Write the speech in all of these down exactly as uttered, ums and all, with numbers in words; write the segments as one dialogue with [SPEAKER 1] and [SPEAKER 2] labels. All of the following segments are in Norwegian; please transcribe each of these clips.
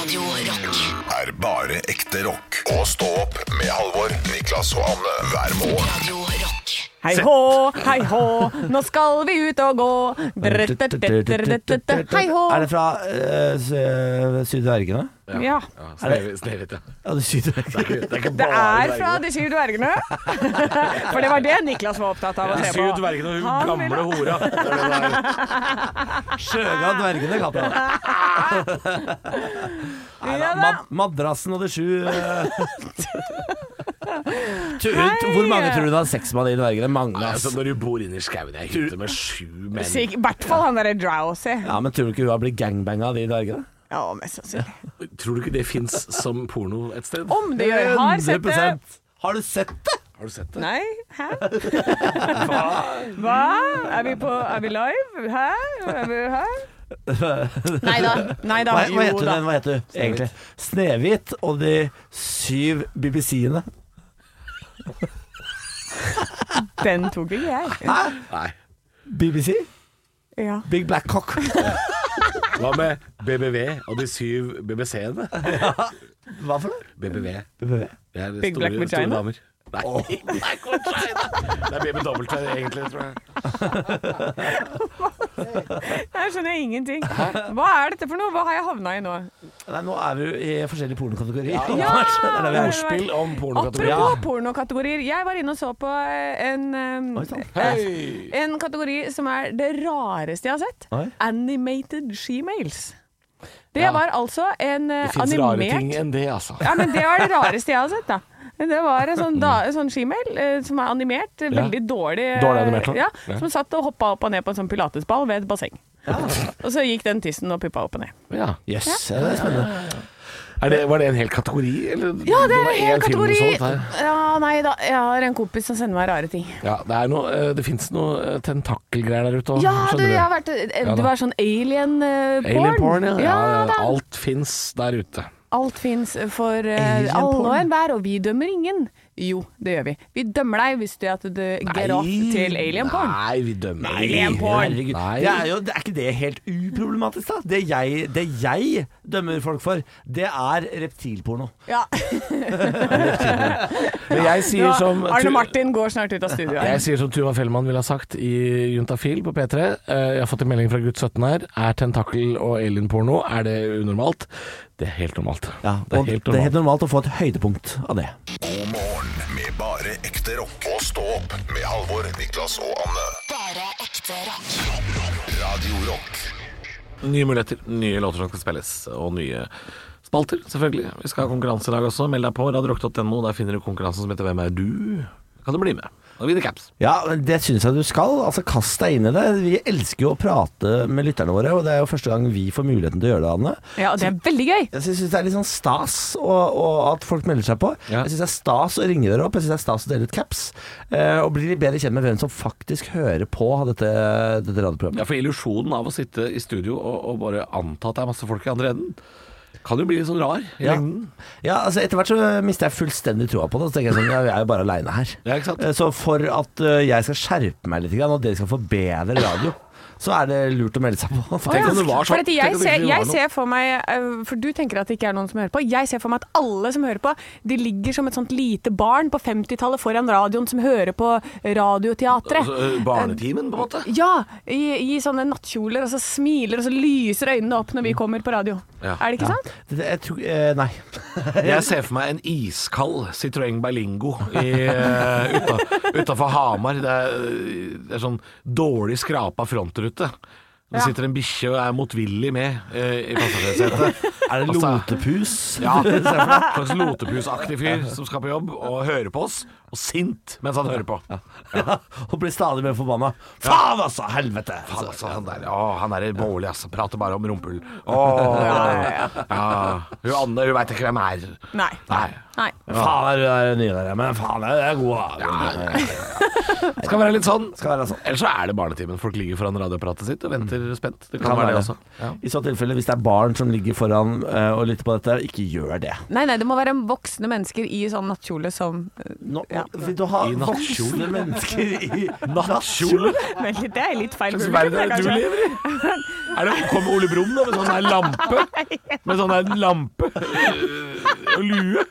[SPEAKER 1] Radio Rock
[SPEAKER 2] er bare ekte rock. Og stå opp med Halvor, Niklas og Anne hver morgen.
[SPEAKER 1] Radio Rock.
[SPEAKER 3] Hei hå, hei hå, nå skal vi ut og gå. Hei hå.
[SPEAKER 4] Er det fra uh, Sydvergene?
[SPEAKER 3] Ja,
[SPEAKER 5] Snehvit, ja.
[SPEAKER 4] Ja, det er Sydvergene.
[SPEAKER 5] Det er ikke
[SPEAKER 3] det
[SPEAKER 5] bare
[SPEAKER 3] er fra de syv dvergene. For det var det Niklas var opptatt av å se på.
[SPEAKER 5] Syv dvergene og hun
[SPEAKER 3] Han
[SPEAKER 5] gamle
[SPEAKER 3] vil-
[SPEAKER 5] hora. Det er det det er.
[SPEAKER 4] Sjøga dvergene, kalte jeg det. Nei, da,
[SPEAKER 3] Ja da.
[SPEAKER 4] mad madrassen og de sju uh, tu- Hvor mange tror du du har sex med de dvergene? Mange,
[SPEAKER 5] Nei,
[SPEAKER 4] ass.
[SPEAKER 5] altså, når du bor inne i skauen, jeg hytter med sju menn.
[SPEAKER 3] Sik- I hvert fall han der drowsy.
[SPEAKER 4] Ja, men tror du ikke hun har blitt gangbanga av de dvergene?
[SPEAKER 3] Ja, mest sannsynlig.
[SPEAKER 5] Tror du ikke det finnes som porno et sted?
[SPEAKER 3] Om det gjør, har sett det.
[SPEAKER 4] Har du sett det?
[SPEAKER 5] Har du sett det?
[SPEAKER 3] Nei, hæ? Hva? Er vi på, er vi live? Hæ? Er vi her? Neida, neida.
[SPEAKER 4] Hva, hva
[SPEAKER 3] Jo
[SPEAKER 4] heter
[SPEAKER 3] da.
[SPEAKER 4] den, hva heter du egentlig? Snehvit og de syv B B C-ene.
[SPEAKER 3] Den tok ikke jeg.
[SPEAKER 5] Nei.
[SPEAKER 4] B B C?
[SPEAKER 3] Ja.
[SPEAKER 4] Big Black Cock.
[SPEAKER 5] Hva med B B V og de syv B B C-ene?
[SPEAKER 4] Hva for noe?
[SPEAKER 5] B B V.
[SPEAKER 4] B B V.
[SPEAKER 5] Det er
[SPEAKER 3] Big
[SPEAKER 5] store,
[SPEAKER 3] Black
[SPEAKER 5] store
[SPEAKER 3] Vagina?
[SPEAKER 5] damer. Nei, Big Black Vagina. Det er baby dobbelt egentlig, tror jeg.
[SPEAKER 3] Jeg skjønner ingenting. Hva er dette for noe? Hva har jeg havna i nå?
[SPEAKER 4] Nei, nå er vi jo i forskjellige pornokategorier.
[SPEAKER 3] Ja!
[SPEAKER 4] Det er det vi er.
[SPEAKER 5] Ordspill om pornokategori.
[SPEAKER 3] Apropos pornokategorier. Jeg var inne og så på en, um,
[SPEAKER 4] Oi, sann.
[SPEAKER 5] Hei!
[SPEAKER 3] en kategori som er det rareste jeg har sett.
[SPEAKER 4] Oi.
[SPEAKER 3] Animated shemales. Det
[SPEAKER 5] Ja.
[SPEAKER 3] var altså en uh,
[SPEAKER 5] Det finnes rare ting
[SPEAKER 3] animert
[SPEAKER 5] enn det, altså.
[SPEAKER 3] Ja, men det var det rareste jeg har sett, da. Det var en sånn, da, en sånn shemale eh, som er animert, eh, veldig dårlig eh,
[SPEAKER 5] Dårlig animert, da.
[SPEAKER 3] ja,
[SPEAKER 5] Ja.
[SPEAKER 3] som satt og hoppa opp og ned på en sånn pilatesball ved et basseng. Og så gikk den tissen og puppa opp og ned.
[SPEAKER 5] Ja.
[SPEAKER 4] Yes, ja, det er spennende.
[SPEAKER 5] Er det, var det en hel kategori? Eller?
[SPEAKER 3] Ja, det er
[SPEAKER 5] var
[SPEAKER 3] en hel
[SPEAKER 5] en film du
[SPEAKER 3] kategori.
[SPEAKER 5] så der.
[SPEAKER 3] Ja, nei da, jeg har en kompis som sender meg rare ting.
[SPEAKER 5] Ja, det, er noe, eh, det finnes noe eh, tentakelgreier der ute også,
[SPEAKER 3] Ja, du,
[SPEAKER 5] skjønner
[SPEAKER 3] jeg har vært eh,
[SPEAKER 5] Ja,
[SPEAKER 3] Det
[SPEAKER 5] da.
[SPEAKER 3] var sånn alien-porn.
[SPEAKER 5] Alien porn, ja. ja, ja.
[SPEAKER 3] da.
[SPEAKER 5] Alt fins der ute.
[SPEAKER 3] Alt fins for uh,
[SPEAKER 4] Alien
[SPEAKER 3] alle
[SPEAKER 4] porn?
[SPEAKER 3] og enhver, og vi dømmer ingen. Jo, det gjør vi. Vi dømmer deg hvis du at du get off til alien porn.
[SPEAKER 5] Nei, vi dømmer
[SPEAKER 3] Alien porn.
[SPEAKER 4] Herregud.
[SPEAKER 5] Nei.
[SPEAKER 4] Det er, jo, det er ikke det helt uproblematisk, da? Det jeg, det jeg dømmer folk for, det er reptilporno.
[SPEAKER 3] Ja.
[SPEAKER 5] Men jeg sier
[SPEAKER 3] Ja,
[SPEAKER 5] som
[SPEAKER 3] Arne
[SPEAKER 5] Tu-
[SPEAKER 3] Martin går snart ut av studio. her.
[SPEAKER 5] Jeg sier som Tuva Fellmann ville ha sagt i Juntafil på P tre. Eh, Jeg har fått en melding fra gutt sytten her. Er tentakel og alienporno, er det unormalt? Det er helt normalt.
[SPEAKER 4] Ja,
[SPEAKER 5] det er
[SPEAKER 4] og
[SPEAKER 5] helt
[SPEAKER 4] det er helt
[SPEAKER 5] normalt.
[SPEAKER 4] normalt å få et høydepunkt av det.
[SPEAKER 2] God morgen med bare ekte rock. Og stå opp med Halvor, Niklas og Anne.
[SPEAKER 1] Bare ekte rock.
[SPEAKER 2] Radio Rock.
[SPEAKER 5] Nye muligheter, nye låter som skal spilles, og nye spalter, selvfølgelig. Vi skal ha konkurranse i dag også. Meld deg på radiorock punktum no. Der finner du konkurransen som heter Hvem er du? Kan du bli med og vinne caps.
[SPEAKER 4] Ja, det syns jeg du skal. Altså, kast deg inn i det. Vi elsker jo å prate med lytterne våre, og det er jo første gang vi får muligheten til å gjøre det, Anne.
[SPEAKER 3] Ja, og det er veldig gøy.
[SPEAKER 4] Jeg syns det er litt sånn stas og, og at folk melder seg på.
[SPEAKER 5] Ja.
[SPEAKER 4] Jeg syns det er stas å ringe dere opp. Jeg syns det er stas å dele ut caps. Eh, og bli litt bedre kjent med hvem som faktisk hører på dette, dette radioprogrammet.
[SPEAKER 5] Ja, for illusjonen av å sitte i studio og, og bare anta at det er masse folk i andre enden, kan jo bli litt sånn rar i
[SPEAKER 4] Ja.
[SPEAKER 5] lengden.
[SPEAKER 4] Ja, altså etter hvert så mister jeg fullstendig troa på det. Så tenker jeg sånn, ja, jeg er jo bare aleine her.
[SPEAKER 5] Ja, ikke sant?
[SPEAKER 4] Eh, Så for at eh, jeg skal skjerpe meg litt, og dere skal få bedre radio, så er det lurt å melde seg på.
[SPEAKER 5] Tenk om det var
[SPEAKER 3] For
[SPEAKER 5] sånn.
[SPEAKER 3] at jeg,
[SPEAKER 5] Tenk om det
[SPEAKER 3] ser,
[SPEAKER 5] ikke var
[SPEAKER 3] jeg
[SPEAKER 5] noe.
[SPEAKER 3] ser for meg øh, For du tenker at det ikke er noen som hører på. Jeg ser for meg at alle som hører på, de ligger som et sånt lite barn på femtitallet foran radioen som hører på Radioteatret.
[SPEAKER 5] Altså, eh, barnetimen, på en måte.
[SPEAKER 3] Ja, i, i sånne nattkjoler, og så smiler og så lyser øynene opp når vi kommer på radio.
[SPEAKER 5] Ja.
[SPEAKER 3] Er det ikke sant?
[SPEAKER 4] Det, det, jeg tror, eh, nei.
[SPEAKER 5] Jeg ser for meg en iskald Citroën Berlingo i, uh, utafor Hamar. Det er, det er sånn dårlig skrapa frontrute. Det
[SPEAKER 3] Ja.
[SPEAKER 5] sitter en bikkje og er motvillig med eh, i passasjersetet.
[SPEAKER 4] Er det
[SPEAKER 5] Altså,
[SPEAKER 4] lotepus?
[SPEAKER 5] Ja, en slags lotepusaktig fyr som skal på jobb og hører på oss, og sint mens han hører på.
[SPEAKER 4] Ja, og blir stadig mer forbanna. Faen, altså! Helvete!
[SPEAKER 5] Faen, altså, han der, å, han er bårlig, altså. Prater bare om rumpehull. Å,
[SPEAKER 3] Ja, ja,
[SPEAKER 5] ja. Hun Anne, hun veit ikke hvem er.
[SPEAKER 3] Nei.
[SPEAKER 5] Nei.
[SPEAKER 3] Nei.
[SPEAKER 4] Faen, er du der nye der, men faen, jeg er god, da. Ja, ja, ja.
[SPEAKER 5] Skal være litt sånn.
[SPEAKER 4] Skal være sånn.
[SPEAKER 5] Ellers så er det barnetimen. Folk ligger foran radioapparatet sitt og venter spent. Det kan,
[SPEAKER 4] Kan
[SPEAKER 5] være det
[SPEAKER 4] være.
[SPEAKER 5] også. Ja.
[SPEAKER 4] I så tilfelle, hvis det er barn som ligger foran uh, og lytter på dette, ikke gjør det.
[SPEAKER 3] Nei, nei, det må være voksne mennesker i sånn nattkjole som uh,
[SPEAKER 4] Nå,
[SPEAKER 3] Ja.
[SPEAKER 4] Vil du ha
[SPEAKER 5] I nattkjole?
[SPEAKER 4] voksne mennesker i
[SPEAKER 5] Nattkjole?
[SPEAKER 3] Vel, det er litt feil.
[SPEAKER 5] Hva slags
[SPEAKER 3] publikum,
[SPEAKER 5] verden er det du
[SPEAKER 3] kanskje.
[SPEAKER 5] lever i? Er det, kommer Ole Brumm da med sånn her lampe? Med sånn her lampe øh, og lue?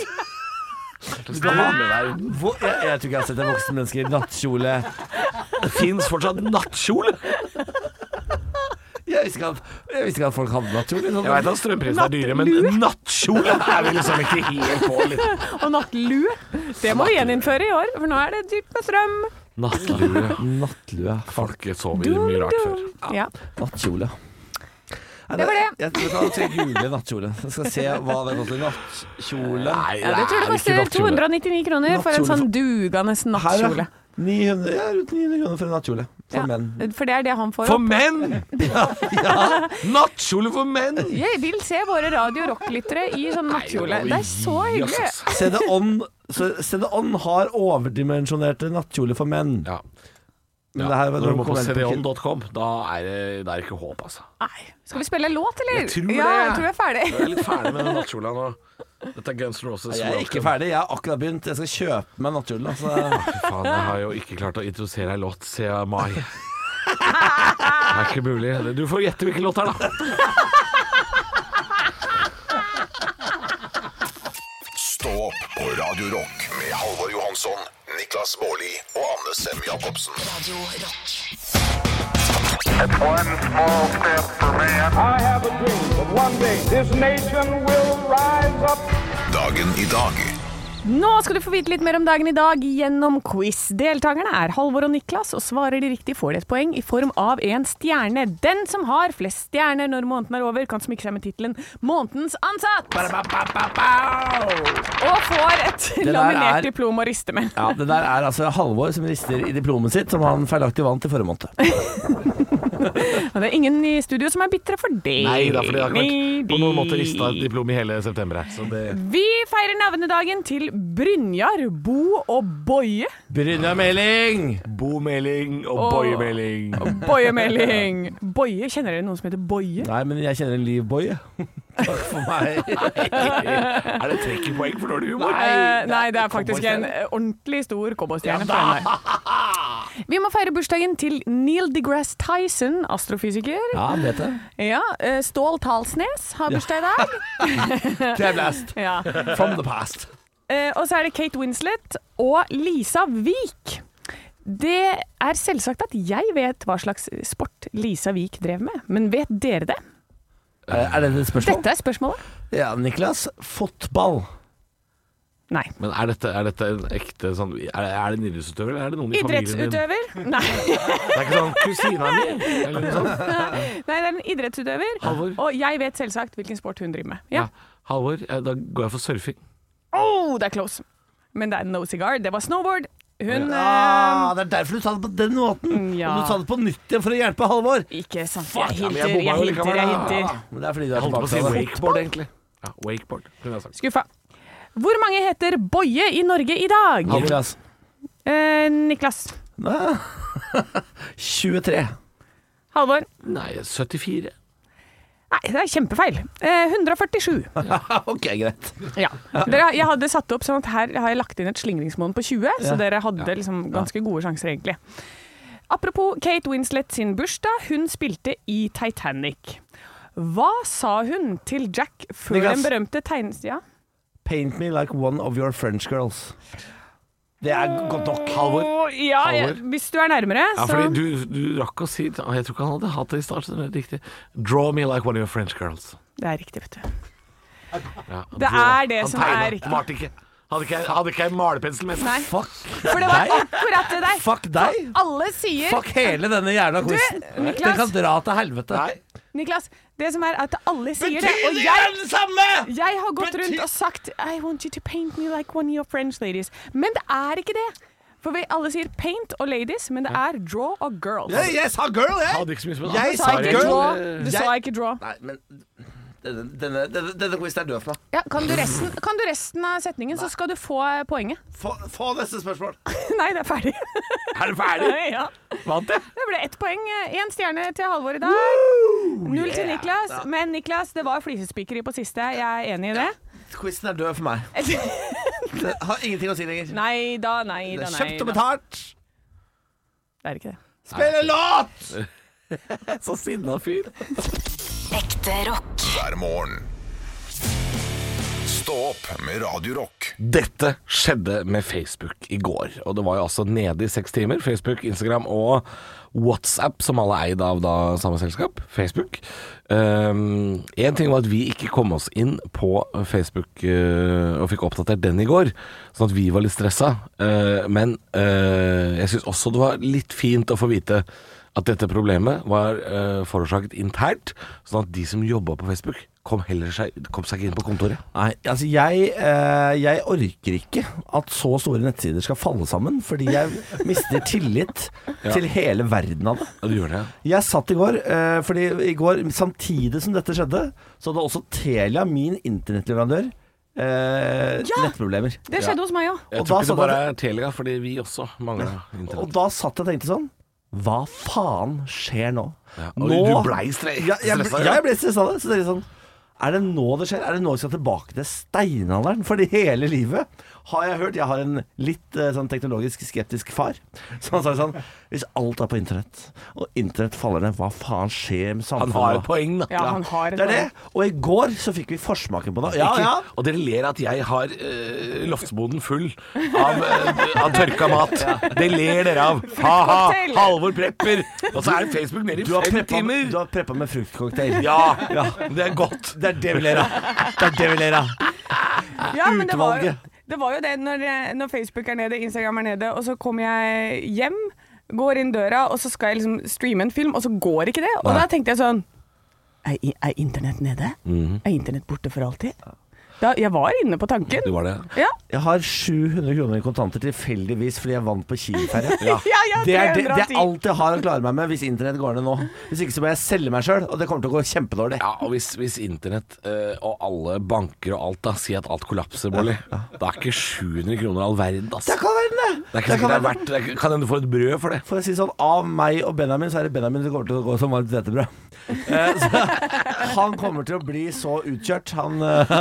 [SPEAKER 4] Hvor, jeg, jeg tror ikke jeg har sett en voksen menneske i nattkjole.
[SPEAKER 5] Det finnes fortsatt nattkjole.
[SPEAKER 4] Jeg visste ikke at, jeg visste ikke at folk hadde nattkjole. Sånn.
[SPEAKER 5] Jeg vet at strømprisene er dyre, men nattkjole er vi liksom ikke helt på litt.
[SPEAKER 3] Og nattlue. Det må vi gjeninnføre i år, for nå er det dypt med strøm.
[SPEAKER 5] Nattlue.
[SPEAKER 4] Nattlue.
[SPEAKER 5] Folk sover mye rart før.
[SPEAKER 3] Ja.
[SPEAKER 4] Nattkjole. Nei,
[SPEAKER 3] Det var det.
[SPEAKER 4] Jeg, jeg tror jeg skal google nattkjole. Jeg skal se hva det koster. Nattkjole.
[SPEAKER 5] Nei,
[SPEAKER 3] Ja, det tror jeg
[SPEAKER 5] er ikke
[SPEAKER 3] koster
[SPEAKER 5] nattkjole.
[SPEAKER 3] to hundre og nittini kroner for en
[SPEAKER 4] Nattkjole
[SPEAKER 3] sånn
[SPEAKER 4] for-
[SPEAKER 3] dugende
[SPEAKER 4] Her,
[SPEAKER 3] nattkjole.
[SPEAKER 4] ja. ni hundre, ja, rundt ni hundre kroner for en nattkjole. For
[SPEAKER 3] Ja,
[SPEAKER 4] menn.
[SPEAKER 3] for det er det han får
[SPEAKER 5] For
[SPEAKER 3] opp.
[SPEAKER 5] menn! Nattkjole for menn!
[SPEAKER 3] Jeg vil se våre Radio Rock-lyttere i sånn nattkjole. Det er så hyggelig.
[SPEAKER 4] C D On, så C D On har overdimensjonerte nattkjoler for menn.
[SPEAKER 5] Ja.
[SPEAKER 4] Men
[SPEAKER 5] Ja,
[SPEAKER 4] det her var
[SPEAKER 5] når du må på
[SPEAKER 4] dokument
[SPEAKER 5] c d on
[SPEAKER 4] på-
[SPEAKER 5] dot com, da er det, det er ikke håp, altså.
[SPEAKER 3] Nei. Skal vi spille en låt, eller?
[SPEAKER 5] Jeg tror
[SPEAKER 3] ja,
[SPEAKER 5] det.
[SPEAKER 3] jeg tror vi er ferdig.
[SPEAKER 5] Jeg er litt ferdig med den nattkjola nå. Dette er Guns N' Roses.
[SPEAKER 4] Jeg er ikke ferdig, jeg har akkurat begynt. Jeg skal kjøpe meg nattkjole. Altså.
[SPEAKER 5] Fy faen, jeg har jo ikke klart å introdusere ei låt siden mai. Det er ikke mulig. Du får gjette hvilken låt det er, da.
[SPEAKER 2] Stå opp på Radio Rock med Halvor Johansson, Niklas Baarli og Anne Sem Jacobsen.
[SPEAKER 1] Radio Rock.
[SPEAKER 6] It's one small step for man.
[SPEAKER 7] I have a dream that one day this nation will rise up.
[SPEAKER 2] Dagen i dag.
[SPEAKER 3] Nå skal du få vite litt mer om dagen i dag gjennom quiz. Deltakerne er Halvor og Niklas, og svarer de riktig får de et poeng i form av en stjerne. Den som har flest stjerner når måneden er over, kan smykke seg med titelen Månedens ansatt. Og får et
[SPEAKER 4] der
[SPEAKER 3] laminert
[SPEAKER 4] er-
[SPEAKER 3] diplom å riste med.
[SPEAKER 4] Ja, det der er altså Halvor som rister i diplomet sitt, som han feilaktig vant i forrige måned.
[SPEAKER 3] Og det er ingen i studio som er bitre for det.
[SPEAKER 5] Nei da, for det har ikke vært på noen måte
[SPEAKER 3] Nei,
[SPEAKER 5] rista et diplom i hele september her. Så det
[SPEAKER 3] Vi feirer navnedagen til Brynjar, Bo og Boje.
[SPEAKER 4] Brynjar Meling!
[SPEAKER 5] Bomelding og
[SPEAKER 3] Og-
[SPEAKER 5] boyemelding.
[SPEAKER 3] Bojemelding. Boje, kjenner dere noen som heter Boje?
[SPEAKER 4] Nei, men jeg kjenner en livboy. Takk for meg.
[SPEAKER 5] Er det trekkepoeng for dårlig humor?
[SPEAKER 3] Eh, nei, det er faktisk en eh, ordentlig stor cowboystjerne. fra den der. Vi må feire bursdagen til Neil deGrasse Tyson, astrofysiker.
[SPEAKER 4] Ja, vet jeg.
[SPEAKER 3] Ja, eh, Stål Talsnes har bursdag i dag.
[SPEAKER 4] Det er blast.
[SPEAKER 3] Ja.
[SPEAKER 4] From the past.
[SPEAKER 3] Eh, og så er det Kate Winslet og Lisa Vik. Det er selvsagt at jeg vet hva slags sport Lisa Vik drev med, men vet dere det?
[SPEAKER 4] Er er det et spørsmål?
[SPEAKER 3] Dette er spørsmålet.
[SPEAKER 4] Ja, Niklas. Fotball.
[SPEAKER 3] Nei.
[SPEAKER 5] Men er dette, er dette en ekte sånn Er det, er det en idrettsutøver, eller er det noen i familien din?
[SPEAKER 3] Idrettsutøver? Nei.
[SPEAKER 5] Det er ikke sånn kusina mi? Eller noe sånt?
[SPEAKER 3] Nei, det er en idrettsutøver.
[SPEAKER 5] Halvor?
[SPEAKER 3] Og jeg vet selvsagt hvilken sport hun driver med. Ja.
[SPEAKER 5] Ja. Halvor, eh, da går jeg for surfing.
[SPEAKER 3] Oh, det er close. Men det er no cigar. Det var snowboard. Hun
[SPEAKER 4] Ah, det er derfor du sa det på den måten.
[SPEAKER 3] Mm, ja.
[SPEAKER 4] Og du sa det på nytt igjen for å hjelpe Halvor.
[SPEAKER 3] eh, Ikke sant.
[SPEAKER 5] Fuck,
[SPEAKER 3] Jeg
[SPEAKER 5] ja, men jeg
[SPEAKER 3] hinter,
[SPEAKER 5] bomma
[SPEAKER 3] jeg
[SPEAKER 5] jo
[SPEAKER 3] hinter,
[SPEAKER 5] likevel,
[SPEAKER 3] jeg
[SPEAKER 5] da.
[SPEAKER 3] hinter.
[SPEAKER 4] Men det er fordi du er
[SPEAKER 5] Jeg holdt på å si
[SPEAKER 4] tilbake.
[SPEAKER 5] wakeboard, egentlig. Ja, wakeboard, kunne jeg sagt.
[SPEAKER 3] Skuffa. Hvor mange heter Boje i Norge i dag?
[SPEAKER 4] Niklas.
[SPEAKER 3] Eh, Niklas.
[SPEAKER 4] tjuetre.
[SPEAKER 3] Halvor.
[SPEAKER 5] Nei, syttifire.
[SPEAKER 3] Nei, det er kjempefeil. Eh, hundre og førtisju.
[SPEAKER 4] Ok, greit.
[SPEAKER 3] Ja. Dere, jeg hadde satt opp sånn at her har jeg lagt inn et slingringsmål på tjue, så
[SPEAKER 4] Ja.
[SPEAKER 3] dere hadde liksom ganske gode sjanser egentlig. Apropos Kate Winslet sin bursdag, hun spilte i Titanic. Hva sa hun til Jack før
[SPEAKER 4] Niklas.
[SPEAKER 3] den berømte tegnes... Ja?
[SPEAKER 4] Paint me like one of your French girls. Det er godt nok.
[SPEAKER 5] Halvor.
[SPEAKER 3] Å, ja, ja,
[SPEAKER 5] Halvor.
[SPEAKER 3] hvis du er nærmere,
[SPEAKER 5] Ja,
[SPEAKER 3] så...
[SPEAKER 5] fordi du, du rakk å si Jeg tror ikke han hadde hatt det i starten. Det er riktig. Draw me like one of your French girls.
[SPEAKER 3] Det er riktig, vet du.
[SPEAKER 5] Ja,
[SPEAKER 3] Det er det
[SPEAKER 5] han
[SPEAKER 3] som
[SPEAKER 5] tegnet,
[SPEAKER 3] er riktig.
[SPEAKER 5] Malte ikke. Hadde ikke, hadde ikke jeg malepensel med seg.
[SPEAKER 3] Nei,
[SPEAKER 4] Fuck
[SPEAKER 3] for det var
[SPEAKER 4] deg.
[SPEAKER 3] akkurat det der.
[SPEAKER 4] Fuck deg.
[SPEAKER 3] Alle sier...
[SPEAKER 4] Fuck hele denne jævla quizen.
[SPEAKER 3] Niklas.
[SPEAKER 4] Den kan dra til helvete.
[SPEAKER 5] Nei.
[SPEAKER 3] Niklas, det som er at alle sier det,
[SPEAKER 4] Betyr
[SPEAKER 3] og
[SPEAKER 4] det
[SPEAKER 3] jeg...
[SPEAKER 4] det samme?
[SPEAKER 3] Jeg har gått
[SPEAKER 4] Betyr-
[SPEAKER 3] rundt og sagt I want you to paint me like one of your French ladies. Men det er ikke det. For vi alle sier paint og ladies, men det er draw og girls.
[SPEAKER 4] Jeg, jeg sa girl, jeg.
[SPEAKER 5] Hadde ikke så mye som en
[SPEAKER 4] Jeg
[SPEAKER 5] annen.
[SPEAKER 3] Du sa
[SPEAKER 4] sa
[SPEAKER 3] ikke
[SPEAKER 4] girl.
[SPEAKER 3] draw. Du
[SPEAKER 4] Jeg-
[SPEAKER 3] sa ikke draw.
[SPEAKER 4] Nei, men Denne, denne, denne, denne quizen er død for meg.
[SPEAKER 3] Ja, kan, du resten, kan du resten av setningen, så skal du få poenget.
[SPEAKER 4] Få, få neste spørsmål.
[SPEAKER 3] Nei, det er ferdig.
[SPEAKER 5] Er du ferdig?
[SPEAKER 3] Ja.
[SPEAKER 5] Vant jeg?
[SPEAKER 3] Det ble ett poeng. Én stjerne til Halvor i dag. Null til Niklas. Men Niklas, det var flisespikkeri på siste. Jeg er enig i det.
[SPEAKER 4] Quizen er død for meg. Det har ingenting å si lenger.
[SPEAKER 3] Nei da, nei da, nei
[SPEAKER 4] Kjøpt og
[SPEAKER 3] da.
[SPEAKER 4] betalt.
[SPEAKER 3] Det er ikke det.
[SPEAKER 4] Spill en låt!
[SPEAKER 5] Så sinna fyr.
[SPEAKER 1] Ekte rock.
[SPEAKER 2] hver morgen. Stå opp med Radio Rock.
[SPEAKER 5] Dette skjedde med Facebook i går, og det var jo altså nede i seks timer. Facebook, Instagram og WhatsApp, som alle eide av da samme selskap, Facebook. Um, en ting var at vi ikke kom oss inn på Facebook uh, og fikk oppdatert den i går, sånn at vi var litt stressa. Uh, men uh, jeg synes også det var litt fint å få vite at dette problemet var uh, forårsaket internt, sånn at de som jobba på Facebook kom heller seg, kom seg ikke inn på kontoret.
[SPEAKER 4] Nei, altså jeg, eh, jeg orker ikke at så store nettsider skal falle sammen, fordi jeg mister tillit
[SPEAKER 5] Ja.
[SPEAKER 4] til hele verden av det.
[SPEAKER 5] Ja, du gjør det, ja.
[SPEAKER 4] Jeg satt i går, eh, fordi i går, samtidig som dette skjedde, så hadde også Telia, min internettleverandør, eh,
[SPEAKER 3] Ja!
[SPEAKER 4] nettproblemer.
[SPEAKER 3] Det skjedde hos meg òg.
[SPEAKER 5] Jeg
[SPEAKER 4] Og
[SPEAKER 5] tror
[SPEAKER 4] da
[SPEAKER 5] ikke
[SPEAKER 4] satt
[SPEAKER 5] det bare
[SPEAKER 4] jeg-
[SPEAKER 5] er Telia, fordi vi også mangler
[SPEAKER 4] Og
[SPEAKER 5] internett.
[SPEAKER 4] da satt jeg og tenkte sånn, hva faen skjer nå?
[SPEAKER 5] Ja, og du blei stre-
[SPEAKER 4] ja, jeg, ble-
[SPEAKER 5] stresset,
[SPEAKER 4] ja,
[SPEAKER 5] ja.
[SPEAKER 4] jeg ble stresset av det. Så tenkte jeg sånn, er det nå det skjer? Er det nå vi skal tilbake til steinalderen? Fordi hele livet har jeg hørt, jeg har en litt eh, sånn teknologisk skeptisk far, så han sa sånn, hvis alt er på internett, og internett faller ned, hva faen skjer med
[SPEAKER 5] Han
[SPEAKER 4] samfunnet?
[SPEAKER 5] har
[SPEAKER 4] da?
[SPEAKER 5] et poeng, da.
[SPEAKER 3] Ja, han har et
[SPEAKER 4] Det er det. Og i går så fikk vi forsmaken på det. Ja,
[SPEAKER 5] Ikke-
[SPEAKER 4] ja.
[SPEAKER 5] Og dere ler at jeg har uh, loftsboden full av, uh, av tørka mat. Det ler dere av. Ha-ha,
[SPEAKER 3] Fruktcocktail.
[SPEAKER 5] Halvor prepper. Og så er Facebook nede
[SPEAKER 4] Du
[SPEAKER 5] i
[SPEAKER 4] har
[SPEAKER 5] fem
[SPEAKER 4] preppa
[SPEAKER 5] timer.
[SPEAKER 4] du har preppa med fruktcocktail.
[SPEAKER 5] Ja, det er godt.
[SPEAKER 4] Det er det vi ler av. Det er det vi ler av.
[SPEAKER 3] Ja, men det var, jo,
[SPEAKER 4] Utvalget.
[SPEAKER 3] det var jo det når, når Facebook er nede, Instagram er nede, og så kommer jeg hjem, går inn døra, og så skal jeg liksom streame en film, og så går ikke det. Og
[SPEAKER 5] Nei.
[SPEAKER 3] da tenkte jeg sånn, er, er internett nede? Er internett borte for alltid? Da, jeg var inne på tanken.
[SPEAKER 5] Du var det.
[SPEAKER 3] Ja.
[SPEAKER 4] Jeg har sju hundre kroner i kontanter tilfeldigvis fordi jeg vant på Kiwi-ferie.
[SPEAKER 3] Ja, ja,
[SPEAKER 4] Det er, det,
[SPEAKER 3] tre hundre og
[SPEAKER 4] det
[SPEAKER 3] ti.
[SPEAKER 4] er alt jeg har å klare meg med hvis internett går ned nå. Hvis ikke så må jeg selge meg sjøl, og det kommer til å gå kjempedårlig.
[SPEAKER 5] Ja, og hvis, hvis internett eh, og alle banker og alt da sier at alt kollapser, Bolli, da er ikke sju hundre kroner all verden, ass.
[SPEAKER 4] Det kan være det.
[SPEAKER 5] Det er ikke sikkert det er verdt det. er ikke- Kan hende du får et brød for det.
[SPEAKER 4] For å si sånn, av meg og Benjamin, så er det Benjamin som kommer til å gå som varmt hvetebrød. Eh, så han kommer til å bli så utkjørt. Han, eh,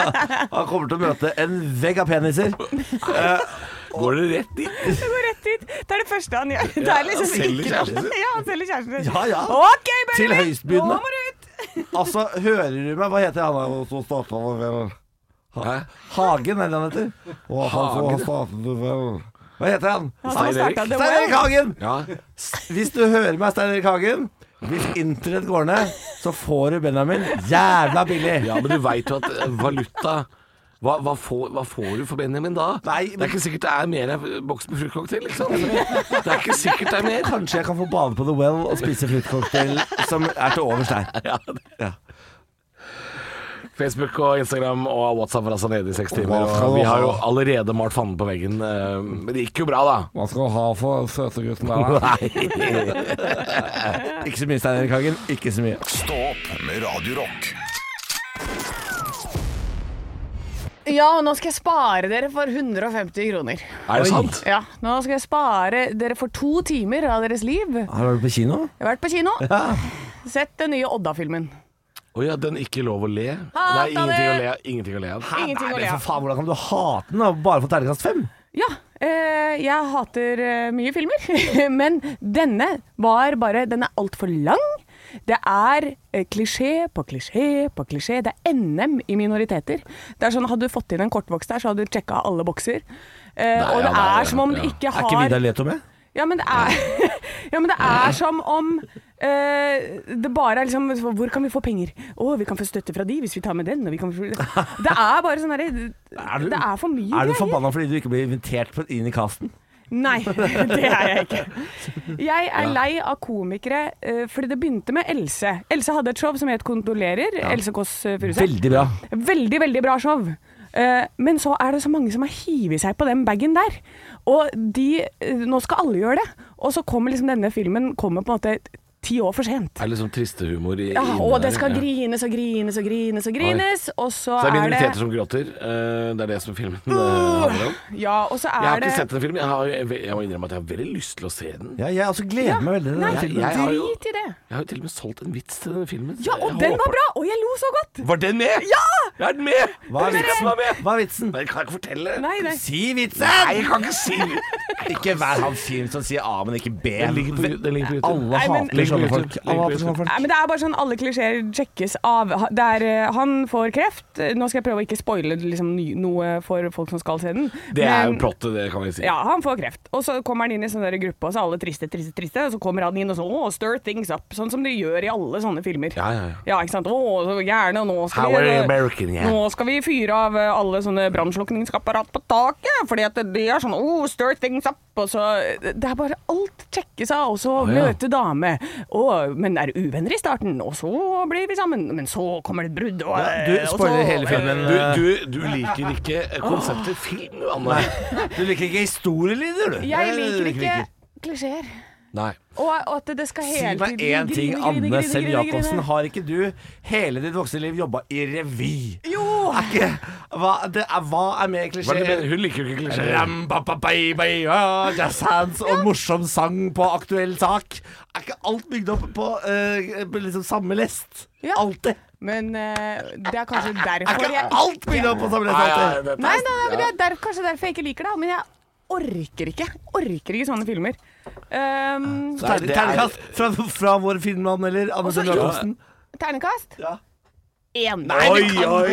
[SPEAKER 4] han kommer til å møte en vegg av peniser. Eh,
[SPEAKER 5] Går det rett dit?
[SPEAKER 3] Det går rett dit. Det er det første han gjør. Det er liksom
[SPEAKER 5] han selger
[SPEAKER 3] ikke-
[SPEAKER 5] kjæresten sin.
[SPEAKER 3] Ja, han selger kjæresten sin.
[SPEAKER 4] Ja, ja.
[SPEAKER 3] Ok, Benjamin,
[SPEAKER 4] Til høystbydende.
[SPEAKER 3] nå må du ut.
[SPEAKER 4] altså, hører du meg? Hva heter han? Så startet han vel
[SPEAKER 5] Hæ?
[SPEAKER 4] Hagen, eller hva han heter? Og han så
[SPEAKER 5] Hagen.
[SPEAKER 4] startet det vel Hva heter han?
[SPEAKER 3] Han har
[SPEAKER 5] Stein Erik.
[SPEAKER 3] startet The
[SPEAKER 4] Stein Erik
[SPEAKER 3] Well.
[SPEAKER 4] Hagen!
[SPEAKER 5] Ja.
[SPEAKER 4] Hvis du hører meg, Stein Erik Hagen, hvis internett går ned, så får du Benjamin jævla billig.
[SPEAKER 5] Ja, men du vet jo at eh, valuta hva, hva, får, hva får du for Benjamin da?
[SPEAKER 4] Nei,
[SPEAKER 5] Det er ikke sikkert det er mer enn boks med fruktcocktail, liksom. Det er ikke sikkert det er mer.
[SPEAKER 4] Kanskje jeg kan få bade på The Well og spise fruktcocktail som er til overs der.
[SPEAKER 5] Ja.
[SPEAKER 4] Ja.
[SPEAKER 5] Facebook og Instagram og WhatsApp var altså nede i seks timer. Og vi har jo allerede malt fanden på veggen. eh, Men det gikk jo bra, da.
[SPEAKER 4] Hva skal du ha for søtegutten der?
[SPEAKER 5] Nei.
[SPEAKER 4] Ikke så mye, Stein Erik Hagen. Ikke så mye.
[SPEAKER 2] Stå opp med Radio Rock.
[SPEAKER 3] Ja, og nå skal jeg spare dere for hundre og femti kroner.
[SPEAKER 5] Er det sant?
[SPEAKER 3] Ja, nå skal jeg spare dere for to timer av deres liv. Jeg
[SPEAKER 4] Har du vært på kino?
[SPEAKER 3] har vært på kino.
[SPEAKER 4] Ja.
[SPEAKER 3] Sett den nye Odda-filmen.
[SPEAKER 5] Å ja, den ikke lov å le?
[SPEAKER 3] Hata
[SPEAKER 5] Nei, ingenting
[SPEAKER 3] det.
[SPEAKER 5] å le, ingenting å le av.
[SPEAKER 3] Ingenting å
[SPEAKER 4] Nei,
[SPEAKER 3] le
[SPEAKER 4] men
[SPEAKER 3] av.
[SPEAKER 4] for faen, hvordan kan du hate den da? Bare for terningkast fem?
[SPEAKER 3] Ja, eh, jeg hater eh, mye filmer, men denne var bare, den er alt for lang. Det er eh, klisjé på klisjé på klisjé. Det er N M i minoriteter. Det er sånn, hadde du fått inn en kortboks der, så hadde du tjekket alle bokser. Eh, og det
[SPEAKER 5] ja, nei,
[SPEAKER 3] er som om
[SPEAKER 5] ja.
[SPEAKER 3] det ikke
[SPEAKER 4] Er ikke
[SPEAKER 3] har...
[SPEAKER 4] Vidar Leto med?
[SPEAKER 3] Ja, men det er, ja, men det er som om eh, det bare er liksom, hvor kan vi få penger? Å, vi kan få støtte fra de hvis vi tar med den. Og vi kan få, det er bare sånn der,
[SPEAKER 4] Er du-
[SPEAKER 3] det er for mye
[SPEAKER 4] Er du
[SPEAKER 3] greier.
[SPEAKER 4] forbanna fordi du ikke blir invitert på- inn i casten?
[SPEAKER 3] Nei, det er jeg ikke. Jeg er lei av komikere, eh, fordi det begynte med Else. Else hadde et show som het Kondolerer. Else Kåss Furuseth.
[SPEAKER 4] Veldig bra.
[SPEAKER 3] Veldig, veldig bra show. Eh, men så er det så mange som har hivet seg på den bagen der. Og de, eh, nå skal alle gjøre det. Og så kommer liksom denne filmen kommer på en måte ti år for sent.
[SPEAKER 5] Det er liksom triste humor i,
[SPEAKER 3] Ja,
[SPEAKER 5] inni
[SPEAKER 3] og
[SPEAKER 5] der,
[SPEAKER 3] det skal
[SPEAKER 5] ja.
[SPEAKER 3] grines og grines og grines og grines, og så,
[SPEAKER 5] Så det er
[SPEAKER 3] er
[SPEAKER 5] minoriteter
[SPEAKER 3] det
[SPEAKER 5] som gråter. Uh, det er det som filmen uh, handler om.
[SPEAKER 3] Ja, og så
[SPEAKER 5] Jeg har
[SPEAKER 3] er det
[SPEAKER 5] ikke sett den filmen. Jeg, har, jeg, jeg må innrømme at jeg har veldig lyst til å se den.
[SPEAKER 4] Ja, jeg også gleder meg veldig til
[SPEAKER 3] Nei,
[SPEAKER 4] den filmen.
[SPEAKER 5] jeg har jo-
[SPEAKER 3] drit i det.
[SPEAKER 5] Jeg har jo til og med solgt en vits til denne filmen. så
[SPEAKER 3] Ja, og
[SPEAKER 5] jeg
[SPEAKER 3] den var
[SPEAKER 5] håper-
[SPEAKER 3] bra, og jeg lo så godt.
[SPEAKER 5] Var den med? Ja! Jeg er den med!
[SPEAKER 4] Hva er
[SPEAKER 5] Den
[SPEAKER 4] vitsen?
[SPEAKER 5] var med.
[SPEAKER 4] Hva er vitsen?
[SPEAKER 5] Nei, jeg kan ikke fortelle.
[SPEAKER 3] Nei, nei.
[SPEAKER 4] Si vitsen!
[SPEAKER 5] Nei, jeg kan ikke si det.
[SPEAKER 4] Ikke vær han fyren som sier A, men ikke B.
[SPEAKER 5] Den ligger på, den ligger på YouTube.
[SPEAKER 4] Alle
[SPEAKER 3] Nei, men-
[SPEAKER 4] hater sånne
[SPEAKER 5] Ligger på
[SPEAKER 4] folk.
[SPEAKER 5] YouTube.
[SPEAKER 4] Alle
[SPEAKER 5] Ligger på
[SPEAKER 4] hater sånne folk.
[SPEAKER 3] Nei, men det er bare sånn alle klisjeer sjekkes av. Der eh, han får kreft. Nå skal jeg prøve å ikke spoile liksom, ny- noe for folk som skal se den.
[SPEAKER 5] Det er jo
[SPEAKER 3] Men-
[SPEAKER 5] plottet, det kan vi si.
[SPEAKER 3] Ja, han får kreft. Og så kommer han inn i sånn der gruppe, og så er alle triste, triste, triste. Og så kommer han inn og sånn, åh, stir things up. Sånn som de gjør i alle sånne filmer.
[SPEAKER 5] Ja, ja, ja.
[SPEAKER 3] Ja, ikke sant? Åh, så gjerne, og nå skal
[SPEAKER 5] How
[SPEAKER 3] vi...
[SPEAKER 5] are you American, yeah.
[SPEAKER 3] Nå skal vi fyre av eh, alle sånne brannslukningsapparat på taket, fordi at det er sånn, åh, stir things up. Og så, det er bare alt sjekkes av, og så
[SPEAKER 5] ja.
[SPEAKER 3] møte dame. Åh, men er uvenner i starten, og så blir vi sammen. Men så kommer det et brudd, og...
[SPEAKER 4] Ja, du
[SPEAKER 3] og
[SPEAKER 4] spoiler
[SPEAKER 3] så-
[SPEAKER 4] hele filmen.
[SPEAKER 5] Du, du, du liker ikke konseptet film, du, Anne.
[SPEAKER 4] Du liker ikke historielinjer, du.
[SPEAKER 3] Jeg
[SPEAKER 4] Det
[SPEAKER 3] liker
[SPEAKER 4] du
[SPEAKER 3] ikke klisjeer.
[SPEAKER 5] Nei.
[SPEAKER 3] Og at det skal
[SPEAKER 4] Si
[SPEAKER 3] hele
[SPEAKER 4] meg
[SPEAKER 3] tiden
[SPEAKER 4] én ting,
[SPEAKER 3] grine,
[SPEAKER 4] Anne
[SPEAKER 3] grine,
[SPEAKER 4] Sem
[SPEAKER 3] grine, grine,
[SPEAKER 4] Jacobsen.
[SPEAKER 3] grine.
[SPEAKER 4] Har ikke du hele ditt voksne liv jobba i revy?
[SPEAKER 3] Jo!
[SPEAKER 4] Er ikke, hva, det er, hva er mer
[SPEAKER 5] Hva er det du
[SPEAKER 4] klisjé?
[SPEAKER 5] mener? Hun liker jo ikke klisjeer.
[SPEAKER 4] Ram-ba-ba-baby, ja, jazz hands og morsom sang på aktuell sak. Er ikke alt bygd opp på eh, liksom samme lest?
[SPEAKER 3] Ja.
[SPEAKER 4] Alltid.
[SPEAKER 3] Men eh, det er kanskje
[SPEAKER 4] Er
[SPEAKER 3] derfor
[SPEAKER 4] ikke
[SPEAKER 3] jeg
[SPEAKER 4] alt bygd opp på samme lest?
[SPEAKER 5] Nei, nei,
[SPEAKER 4] alltid?
[SPEAKER 5] dette er-
[SPEAKER 3] Nei, nei, nei, men det er der, kanskje derfor jeg ikke liker det. Men jeg orker ikke. Orker ikke sånne filmer. Um,
[SPEAKER 5] Nei,
[SPEAKER 4] Terne-
[SPEAKER 5] det er-
[SPEAKER 4] Terningkast fra, fra vår filmanmelder Anne
[SPEAKER 3] Også-
[SPEAKER 4] Sem Jacobsen.
[SPEAKER 3] ternekast?
[SPEAKER 4] Ja.
[SPEAKER 3] Én.
[SPEAKER 4] Oi, oi,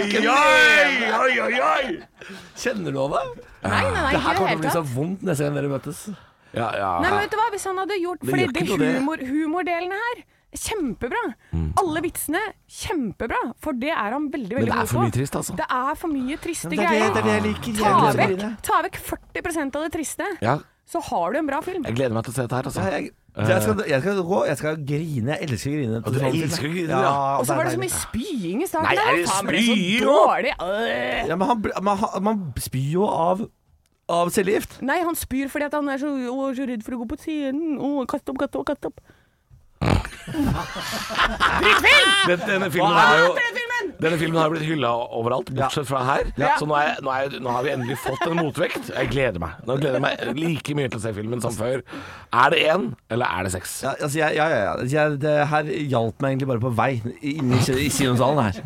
[SPEAKER 4] oi, oi, oi, oi! Kjenner du det?
[SPEAKER 3] Nei, nei, nei,
[SPEAKER 4] Det
[SPEAKER 3] ikke
[SPEAKER 4] her
[SPEAKER 3] i det
[SPEAKER 4] kommer til å
[SPEAKER 3] hele
[SPEAKER 4] bli så
[SPEAKER 3] tatt.
[SPEAKER 4] vondt neste gang dere møtes.
[SPEAKER 5] Ja, ja.
[SPEAKER 3] Nei, men vet du hva? Hvis han hadde gjort
[SPEAKER 5] Det
[SPEAKER 3] Fordi
[SPEAKER 5] gjør
[SPEAKER 3] det
[SPEAKER 5] ikke noe, det.
[SPEAKER 3] humor, humordelene her kjempebra. Alle vitsene kjempebra. For det er han veldig,
[SPEAKER 5] Men
[SPEAKER 3] veldig
[SPEAKER 5] det
[SPEAKER 3] god
[SPEAKER 5] er for
[SPEAKER 3] på.
[SPEAKER 5] mye trist, altså.
[SPEAKER 3] Det er for mye triste
[SPEAKER 4] Det er det,
[SPEAKER 3] greier.
[SPEAKER 4] det er det jeg liker. Jeg
[SPEAKER 3] Ta
[SPEAKER 4] gleder meg
[SPEAKER 3] vekk,
[SPEAKER 4] til det.
[SPEAKER 3] ta vekk førti prosent av det triste,
[SPEAKER 5] Ja,
[SPEAKER 3] så har du en bra film.
[SPEAKER 5] jeg gleder meg til å se dette her, altså.
[SPEAKER 4] Ja, jeg, jeg, skal, jeg skal gå, jeg skal grine. Jeg elsker å grine.
[SPEAKER 5] Og du elsker å grine, ja.
[SPEAKER 3] Og så
[SPEAKER 4] det er
[SPEAKER 3] var det så
[SPEAKER 4] deilig.
[SPEAKER 3] mye spying i starten.
[SPEAKER 5] Nei, er det
[SPEAKER 3] der. Faen, ble
[SPEAKER 5] spying
[SPEAKER 3] så
[SPEAKER 5] også?
[SPEAKER 3] dårlig. Øh.
[SPEAKER 4] Ja, men han, man, man spyr jo av, av cellegift.
[SPEAKER 3] Nei, han spyr fordi at han er så, å, så redd for å gå på scenen. Å, kast opp, kast opp, kast opp.
[SPEAKER 5] Den, denne, filmen er jo, denne filmen har jo blitt hylla overalt, bortsett fra her.
[SPEAKER 3] Ja.
[SPEAKER 5] Så nå, er, nå, er, nå har vi endelig fått en motvekt. Jeg gleder meg. Nå gleder jeg meg like mye til å se filmen som før. Er det én, eller er det seks?
[SPEAKER 4] Ja, altså, jeg, ja, ja, ja. Jeg, det her hjalp meg egentlig bare på vei inn i, i kinosalen her.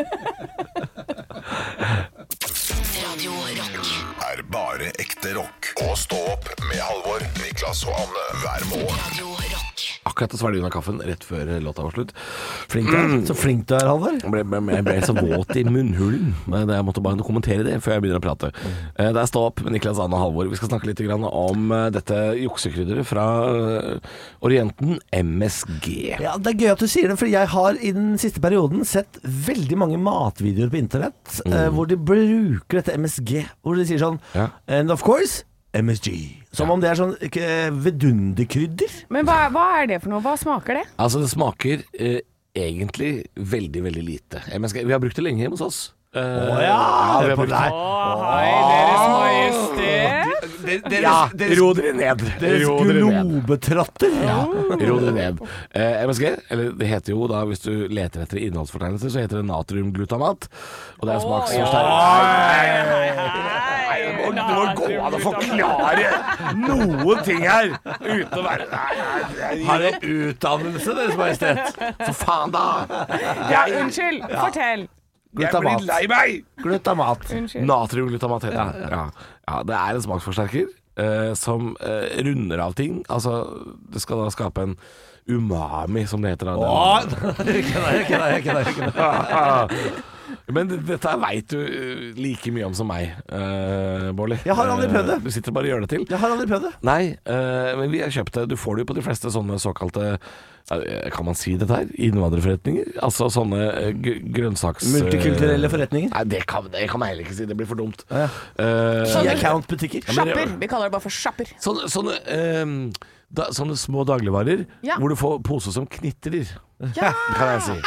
[SPEAKER 1] Radio Rock.
[SPEAKER 2] Er bare ekte rock. Og stå opp med Halvor, Niklas og Anne hver morgen.
[SPEAKER 1] Radio Rock.
[SPEAKER 5] Akkurat å svelge unna kaffen rett før låta var slutt.
[SPEAKER 4] Flink du er. Så flink du er, Halvor.
[SPEAKER 5] Jeg ble, ble, jeg ble så våt i munnhulen. Men Jeg måtte bare kommentere det før jeg begynner å prate. Eh, Det er Stå opp med Niklas, Anne og Halvor. Vi skal snakke litt grann om eh, dette juksekrydderet fra eh, Orienten, M S G.
[SPEAKER 4] Ja, Det er gøy at du sier det, for jeg har i den siste perioden sett veldig mange matvideoer på internett eh, hvor de bruker dette M S G. Hvor de sier sånn
[SPEAKER 5] Ja.
[SPEAKER 4] And of course M S G. Som om det er sånn ikke, vidunderkrydder.
[SPEAKER 3] Men hva, hva er det for noe? Hva smaker det?
[SPEAKER 5] Altså, det smaker eh, egentlig veldig, veldig lite. M S G, vi har brukt det lenge hjemme hos oss. Eh,
[SPEAKER 4] Å ja,
[SPEAKER 5] vi har
[SPEAKER 4] hør på
[SPEAKER 5] brukt
[SPEAKER 4] deg.
[SPEAKER 3] Hei, Deres Majestet.
[SPEAKER 4] Deres,
[SPEAKER 5] Ja,
[SPEAKER 4] deres,
[SPEAKER 5] ro dere ned.
[SPEAKER 4] deres
[SPEAKER 5] Ro dere ned.
[SPEAKER 4] globetrotter.
[SPEAKER 5] Ja, ro dere ned. Eh, M S G, eller det heter jo da, hvis du leter etter innholdsfortegnelser, så heter det natriumglutamat. Og det er smaksforsterkning. Det må gå an å forklare noen ting her uten å være
[SPEAKER 4] Har dere utdannelse, Deres Majestet?
[SPEAKER 5] For faen, da!
[SPEAKER 3] Ja, unnskyld. Fortell.
[SPEAKER 5] Jeg blir lei meg!
[SPEAKER 4] Glutamat.
[SPEAKER 3] Unnskyld.
[SPEAKER 5] Natriumglutamat heter det. Ja. Ja, det er en smaksforsterker eh, som eh, runder av ting. Altså, det skal da skape en umami, som det heter. Da.
[SPEAKER 4] Å, ikke der, ikke der, ikke der, ikke der.
[SPEAKER 5] Men d- dette veit du eh, like mye om som meg, uh, Bårli.
[SPEAKER 4] Jeg har aldri prøvd det.
[SPEAKER 5] Eh, Du sitter bare og gjør det til.
[SPEAKER 4] Jeg har aldri prøvd det.
[SPEAKER 5] Nei, eh, men vi har kjøpt det. Du får det jo på de fleste sånne såkalte eh, kan man si dette her? Innvandrerforretninger? Altså sånne eh, g- grønnsaks... eh,
[SPEAKER 4] Multikulturelle forretninger.
[SPEAKER 5] Nei, det kan, det kan man heller ikke si. Det blir for dumt.
[SPEAKER 4] Ja.
[SPEAKER 5] Eh,
[SPEAKER 4] Key account-butikker.
[SPEAKER 3] Shopper. Vi kaller det bare for shopper.
[SPEAKER 5] Sånne, sånne, ehm, da, sånne små dagligvarer
[SPEAKER 3] Ja.
[SPEAKER 5] hvor du får poser som knitrer,
[SPEAKER 3] Ja.
[SPEAKER 5] kan jeg si.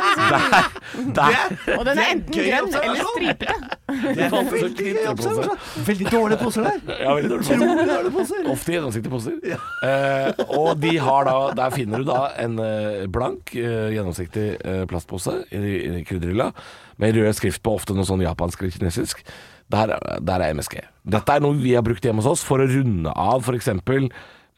[SPEAKER 5] Der,
[SPEAKER 3] Og den er enten
[SPEAKER 4] gøy
[SPEAKER 3] grønn eller
[SPEAKER 4] observasjon.
[SPEAKER 3] stripete.
[SPEAKER 4] Det er veldig gøy observasjon. Veldig dårlige poser der.
[SPEAKER 5] ja, veldig dårlig poser.
[SPEAKER 4] Utrolig dårlige poser.
[SPEAKER 5] Ofte gjennomsiktige poser. Eh, og de har da, der finner du da en eh, blank, eh, gjennomsiktig eh, plastpose i, i krydderhylla med rød skrift på, ofte noe sånn japansk eller kinesisk. Der, der er M S G. Dette er noe vi har brukt hjemme hos oss for å runde av for eksempel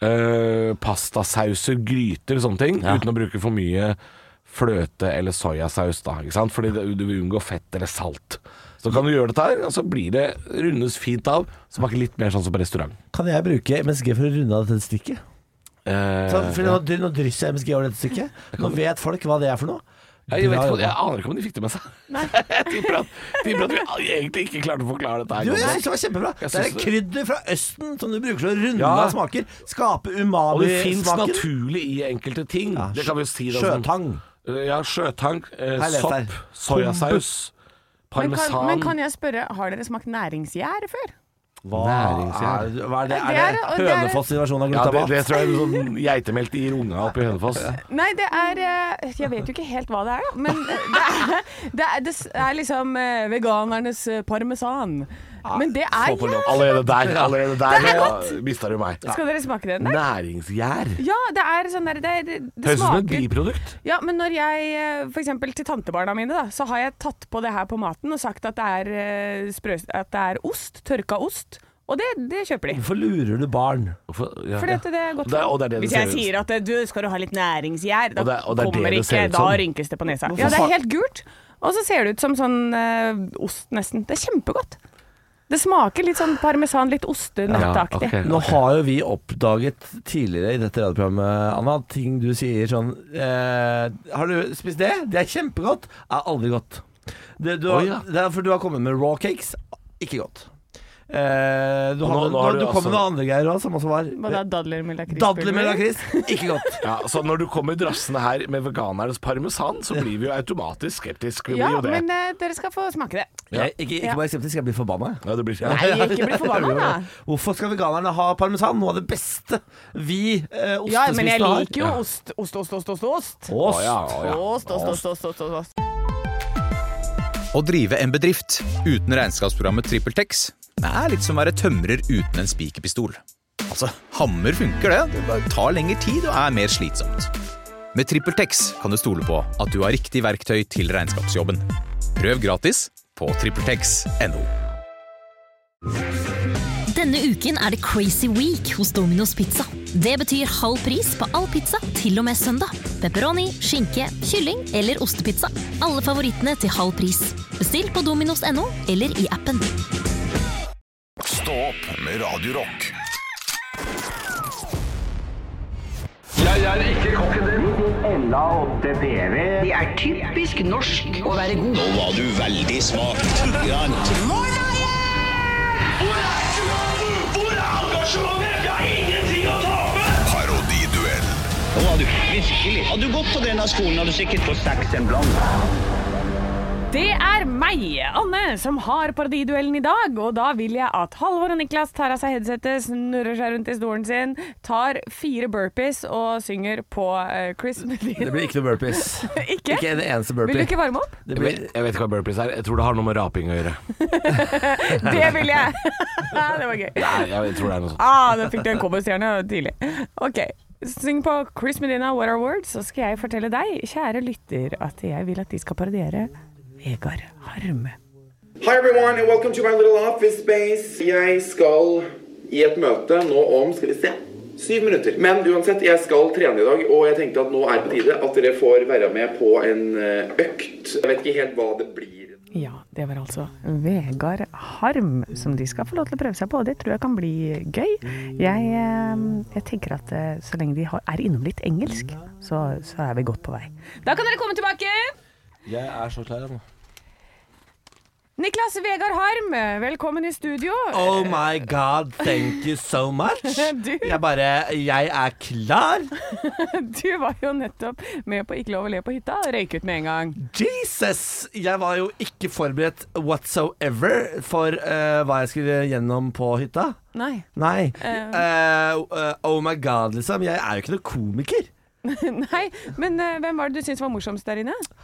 [SPEAKER 5] eh, pastasauser, gryter, sånne ting,
[SPEAKER 4] Ja.
[SPEAKER 5] uten å bruke for mye fløte eller sojasaus da, ikke sant? Fordi det, du vil unngå fett eller salt. Så kan du gjøre dette her, og så blir det rundes fint av, smaker litt mer sånn som på restaurant.
[SPEAKER 4] Kan jeg bruke M S G for å runde av dette stykket?
[SPEAKER 5] Eh,
[SPEAKER 4] Så, for nå, nå drysser jeg M S G over dette stykket. Nå vet folk hva det er for noe.
[SPEAKER 5] Ja, jeg, vet,
[SPEAKER 4] Bra
[SPEAKER 5] ikke-
[SPEAKER 4] jobba.
[SPEAKER 5] jeg aner ikke om de fikk det med seg. jeg tipper at, tipper at vi egentlig ikke klarte å forklare dette her.
[SPEAKER 4] Jo,
[SPEAKER 5] godt
[SPEAKER 4] jeg
[SPEAKER 5] nok.
[SPEAKER 4] synes det var kjempebra.
[SPEAKER 5] Jeg
[SPEAKER 4] Det er
[SPEAKER 5] synes det.
[SPEAKER 4] krydder fra Østen som du bruker til å runde
[SPEAKER 5] Ja.
[SPEAKER 4] av smaker. Skape
[SPEAKER 5] Og det finnes
[SPEAKER 4] umami-smaken.
[SPEAKER 5] naturlig i enkelte ting.
[SPEAKER 4] Ja,
[SPEAKER 5] Det kan vi jo si. Da, sånn-
[SPEAKER 4] Sjøtang.
[SPEAKER 5] Ja, sjøtang, eh,
[SPEAKER 4] Her leser jeg.
[SPEAKER 5] sopp, sojasaus,
[SPEAKER 3] Men kan,
[SPEAKER 5] parmesan.
[SPEAKER 3] men kan jeg spørre, har dere smakt næringsgjær før?
[SPEAKER 4] Hva
[SPEAKER 5] Næringsgjær.
[SPEAKER 4] er, hva er det?
[SPEAKER 3] Det
[SPEAKER 4] Er
[SPEAKER 3] er-
[SPEAKER 4] det
[SPEAKER 3] og det er-
[SPEAKER 4] Hønefoss sin versjon av
[SPEAKER 5] Ja, det,
[SPEAKER 4] glutamat?
[SPEAKER 5] det tror jeg er sånn geitemelk i runga oppe i Hønefoss.
[SPEAKER 3] Nei, det er eh, Jeg vet jo ikke helt hva det er, da. Men eh, det er, det er, det er liksom eh, veganernes eh, parmesan. Men det er
[SPEAKER 4] få på lov.
[SPEAKER 5] Allerede der, allerede der
[SPEAKER 3] Det er
[SPEAKER 5] ja, mista du meg.
[SPEAKER 3] Skal dere smake den? der?
[SPEAKER 5] Næringsgjær.
[SPEAKER 3] Ja, det er sånn der Det, det, det
[SPEAKER 5] Høres ut som et
[SPEAKER 3] smaker
[SPEAKER 5] biprodukt.
[SPEAKER 3] Ja, men når jeg eh, for eksempel til tantebarna mine, da, så har jeg tatt på det her på maten og sagt at det er, eh, sprø, at det er ost, tørka ost. Og det, det kjøper de.
[SPEAKER 4] Hvorfor lurer du barn?
[SPEAKER 5] Hvorfor- ja.
[SPEAKER 3] Fordi at det er godt
[SPEAKER 5] Det er- og det er det det
[SPEAKER 3] Hvis jeg
[SPEAKER 5] ser ut.
[SPEAKER 3] sier at eh, du skal du ha litt næringsgjær, da
[SPEAKER 5] Og det er- og det er
[SPEAKER 3] kommer
[SPEAKER 5] det det ser
[SPEAKER 3] ikke
[SPEAKER 5] ut
[SPEAKER 3] Da
[SPEAKER 5] som.
[SPEAKER 3] rynkes det på nesa.
[SPEAKER 4] Hvorfor
[SPEAKER 3] Ja, det
[SPEAKER 4] fa-
[SPEAKER 3] er helt gult. Og så ser det ut som sånn eh, ost, nesten. Det er kjempegodt. Det smaker litt sånn parmesan, litt ostenøtteaktig.
[SPEAKER 5] Ja, ok.
[SPEAKER 4] Nå har jo vi oppdaget tidligere i dette radioprogrammet, Anna, ting du sier sånn eh, Har du spist det? Det er kjempegodt. Er aldri godt. Det, du har,
[SPEAKER 5] Oi, ja.
[SPEAKER 4] det er for du har kommet med raw cakes. Ikke godt. Eh, du
[SPEAKER 5] Og
[SPEAKER 4] har,
[SPEAKER 5] nå- nå har
[SPEAKER 4] du,
[SPEAKER 5] du
[SPEAKER 4] du kom med
[SPEAKER 5] altså-
[SPEAKER 4] noe andre greier også, som også var
[SPEAKER 3] Hva da, dadler med lakris?
[SPEAKER 4] Dadler med lakris. Ikke godt.
[SPEAKER 5] Ja, så når du kommer drassende her med veganernes parmesan, så blir vi jo automatisk skeptisk. Vi blir
[SPEAKER 3] Ja,
[SPEAKER 5] jo det.
[SPEAKER 3] men eh, dere skal få smake det.
[SPEAKER 4] Jeg, ikke ikke
[SPEAKER 3] Ja.
[SPEAKER 4] bare skeptisk, jeg blir forbanna.
[SPEAKER 5] Ja, det blir
[SPEAKER 3] Nei, ikke bli forbanna, da.
[SPEAKER 4] Hvorfor skal veganerne ha parmesan? Noe av det beste vi eh,
[SPEAKER 3] Ja, men jeg
[SPEAKER 4] ostespisende har.
[SPEAKER 3] liker jo ost, ost, ost, ost, ost. Ost,
[SPEAKER 4] Ost.
[SPEAKER 5] Å, ja, å, ja.
[SPEAKER 3] ost, ost, ost, ost, ost, ost.
[SPEAKER 8] Å drive en bedrift uten regnskapsprogrammet TrippelTex er litt som å være tømrer uten en spikerpistol. Altså, hammer funker det, det bare tar lengre tid og er mer slitsomt. Med TrippelTex kan du stole på at du har riktig verktøy til regnskapsjobben. Prøv gratis på trippeltex punktum no.
[SPEAKER 9] Denne uken er det Crazy Week hos Domino's Pizza. Det betyr halv pris på all pizza til og med søndag. Pepperoni, skinke, kylling eller ostepizza. Alle favorittene til halv pris. Bestill på dominos punktum no eller i appen.
[SPEAKER 2] Stå opp med Radio Rock.
[SPEAKER 6] Jeg er ikke kokken din.
[SPEAKER 1] Det er typisk norsk å være god.
[SPEAKER 10] Nå var du veldig smak. Grant.
[SPEAKER 6] Hvor er engasjementet? Jeg har ingenting å tape!
[SPEAKER 2] Parodiduell.
[SPEAKER 10] Nå var du virkelig. Hadde du gått på denne skolen, hadde du sikkert fått seks en blant.
[SPEAKER 3] Det er meg, Anne, som har parodiduellen i dag, og da vil jeg at Halvor og Niklas tar av seg headsetet, snurrer seg rundt i stolen sin, tar fire burpees og synger på uh, Chris Medina.
[SPEAKER 4] Det blir ikke noe burpees.
[SPEAKER 3] Ikke?
[SPEAKER 4] Ikke en eneste
[SPEAKER 3] Vil du
[SPEAKER 4] burpee.
[SPEAKER 3] ikke varme opp?
[SPEAKER 4] Det
[SPEAKER 5] Jeg
[SPEAKER 4] blir,
[SPEAKER 5] vet, jeg vet ikke hva burpees er. Jeg tror det har noe med raping å gjøre.
[SPEAKER 3] Det vil jeg! Det var gøy.
[SPEAKER 5] Nei, jeg tror det er noe sånt.
[SPEAKER 3] Ah, da fikk du en cowboystjerne tidlig. Ok, syng på Chris Medina, What Are Words, så skal jeg fortelle deg, kjære lytter, at jeg vil at de skal parodiere Vegard Harm.
[SPEAKER 11] Hi everyone and welcome to my little office space. Jeg skal i et møte nå om, skal vi se, syv minutter. Men uansett, jeg skal trene i dag, og jeg tenkte at nå er det på tide at dere får være med på en eh, økt. Jeg vet ikke helt hva det blir.
[SPEAKER 3] Ja, det var altså Vegard Harm som de skal få lov til å prøve seg på, og det tror jeg kan bli gøy. Jeg, eh, jeg tenker at eh, så lenge de har, er innom litt engelsk, så, så er vi godt på vei. Da kan dere komme tilbake!
[SPEAKER 5] Jeg er så klar nå.
[SPEAKER 3] Niklas Vegard Harm, velkommen i studio.
[SPEAKER 4] oh my god, thank you so much.
[SPEAKER 3] Du,
[SPEAKER 4] Jeg bare, jeg er klar.
[SPEAKER 3] du var jo nettopp med på Ikke lov å le på hytta, røyk ut med en gang.
[SPEAKER 4] Jesus! Jeg var jo ikke forberedt whatsoever for eh, hva jeg skulle gjennom på hytta.
[SPEAKER 3] Nei.
[SPEAKER 4] Nei.
[SPEAKER 3] Eh.
[SPEAKER 4] Eh, eh, oh my god, liksom. Jeg er jo ikke noe komiker.
[SPEAKER 3] Nei, men uh, hvem var det du syntes var morsomst der inne?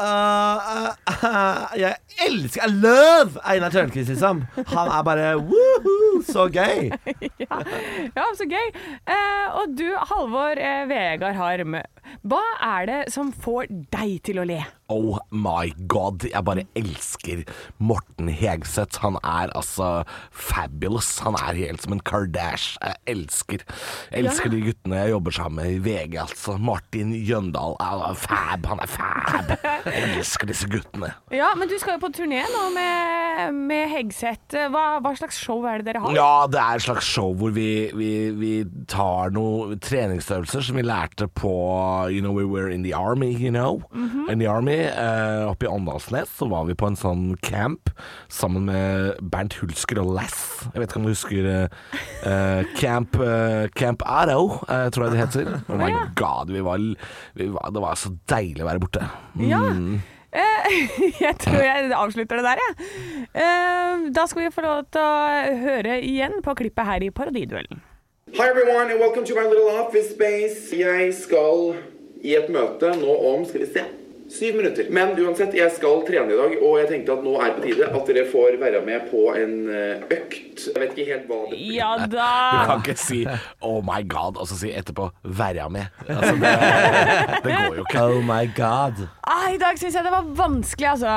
[SPEAKER 4] Uh, uh, uh, jeg elsker I love Einar Tørnquist, liksom. Han er bare woohoo, så gøy.
[SPEAKER 3] ja, ja, så gøy. Uh, og du, Halvor uh, Vegard Harm, hva er det som får deg til å le?
[SPEAKER 5] Oh my god, jeg bare elsker Morten Hegseth. Han er altså fabulous. Han er helt som en Kardashian. Jeg elsker Jeg elsker ja. de guttene jeg jobber sammen med i V G, altså. Martin Jøndal er fab, han er fab. Jeg elsker disse guttene.
[SPEAKER 3] Ja, men du skal jo på turné nå med, med Hegseth. Hva, hva slags show er det dere har?
[SPEAKER 5] Ja, det er et slags show hvor vi, vi, vi tar noen treningsøvelser som vi lærte på You know, we were in the army, you know. Mm-hmm. In the army. Uh, oppe i Åndalsnes så var vi på en sånn camp sammen med Bernt Hulsker og Lass. Jeg vet ikke om du husker uh, Camp uh, Camp Arrow, uh, tror jeg det heter. Oh my ja. god, vi var, vi var, det var så deilig å være borte. Mm.
[SPEAKER 3] Ja, uh, jeg tror jeg avslutter det der, jeg. Ja. Uh, da skal vi få lov til å høre igjen på klippet her i Parodiduellen.
[SPEAKER 11] Hi everyone and welcome to my little office space. Jeg skal i et møte nå om, skal vi se, syv minutter. Men uansett, jeg skal trene i dag, og jeg tenkte at nå er det på tide at dere får være med på en økt. Jeg vet ikke helt hva det blir.
[SPEAKER 3] Ja da!
[SPEAKER 5] Du kan ikke si oh my god, og så si etterpå være med. Altså, det, det går jo ikke.
[SPEAKER 4] Oh my god.
[SPEAKER 3] Ah, I dag synes jeg det var vanskelig, altså.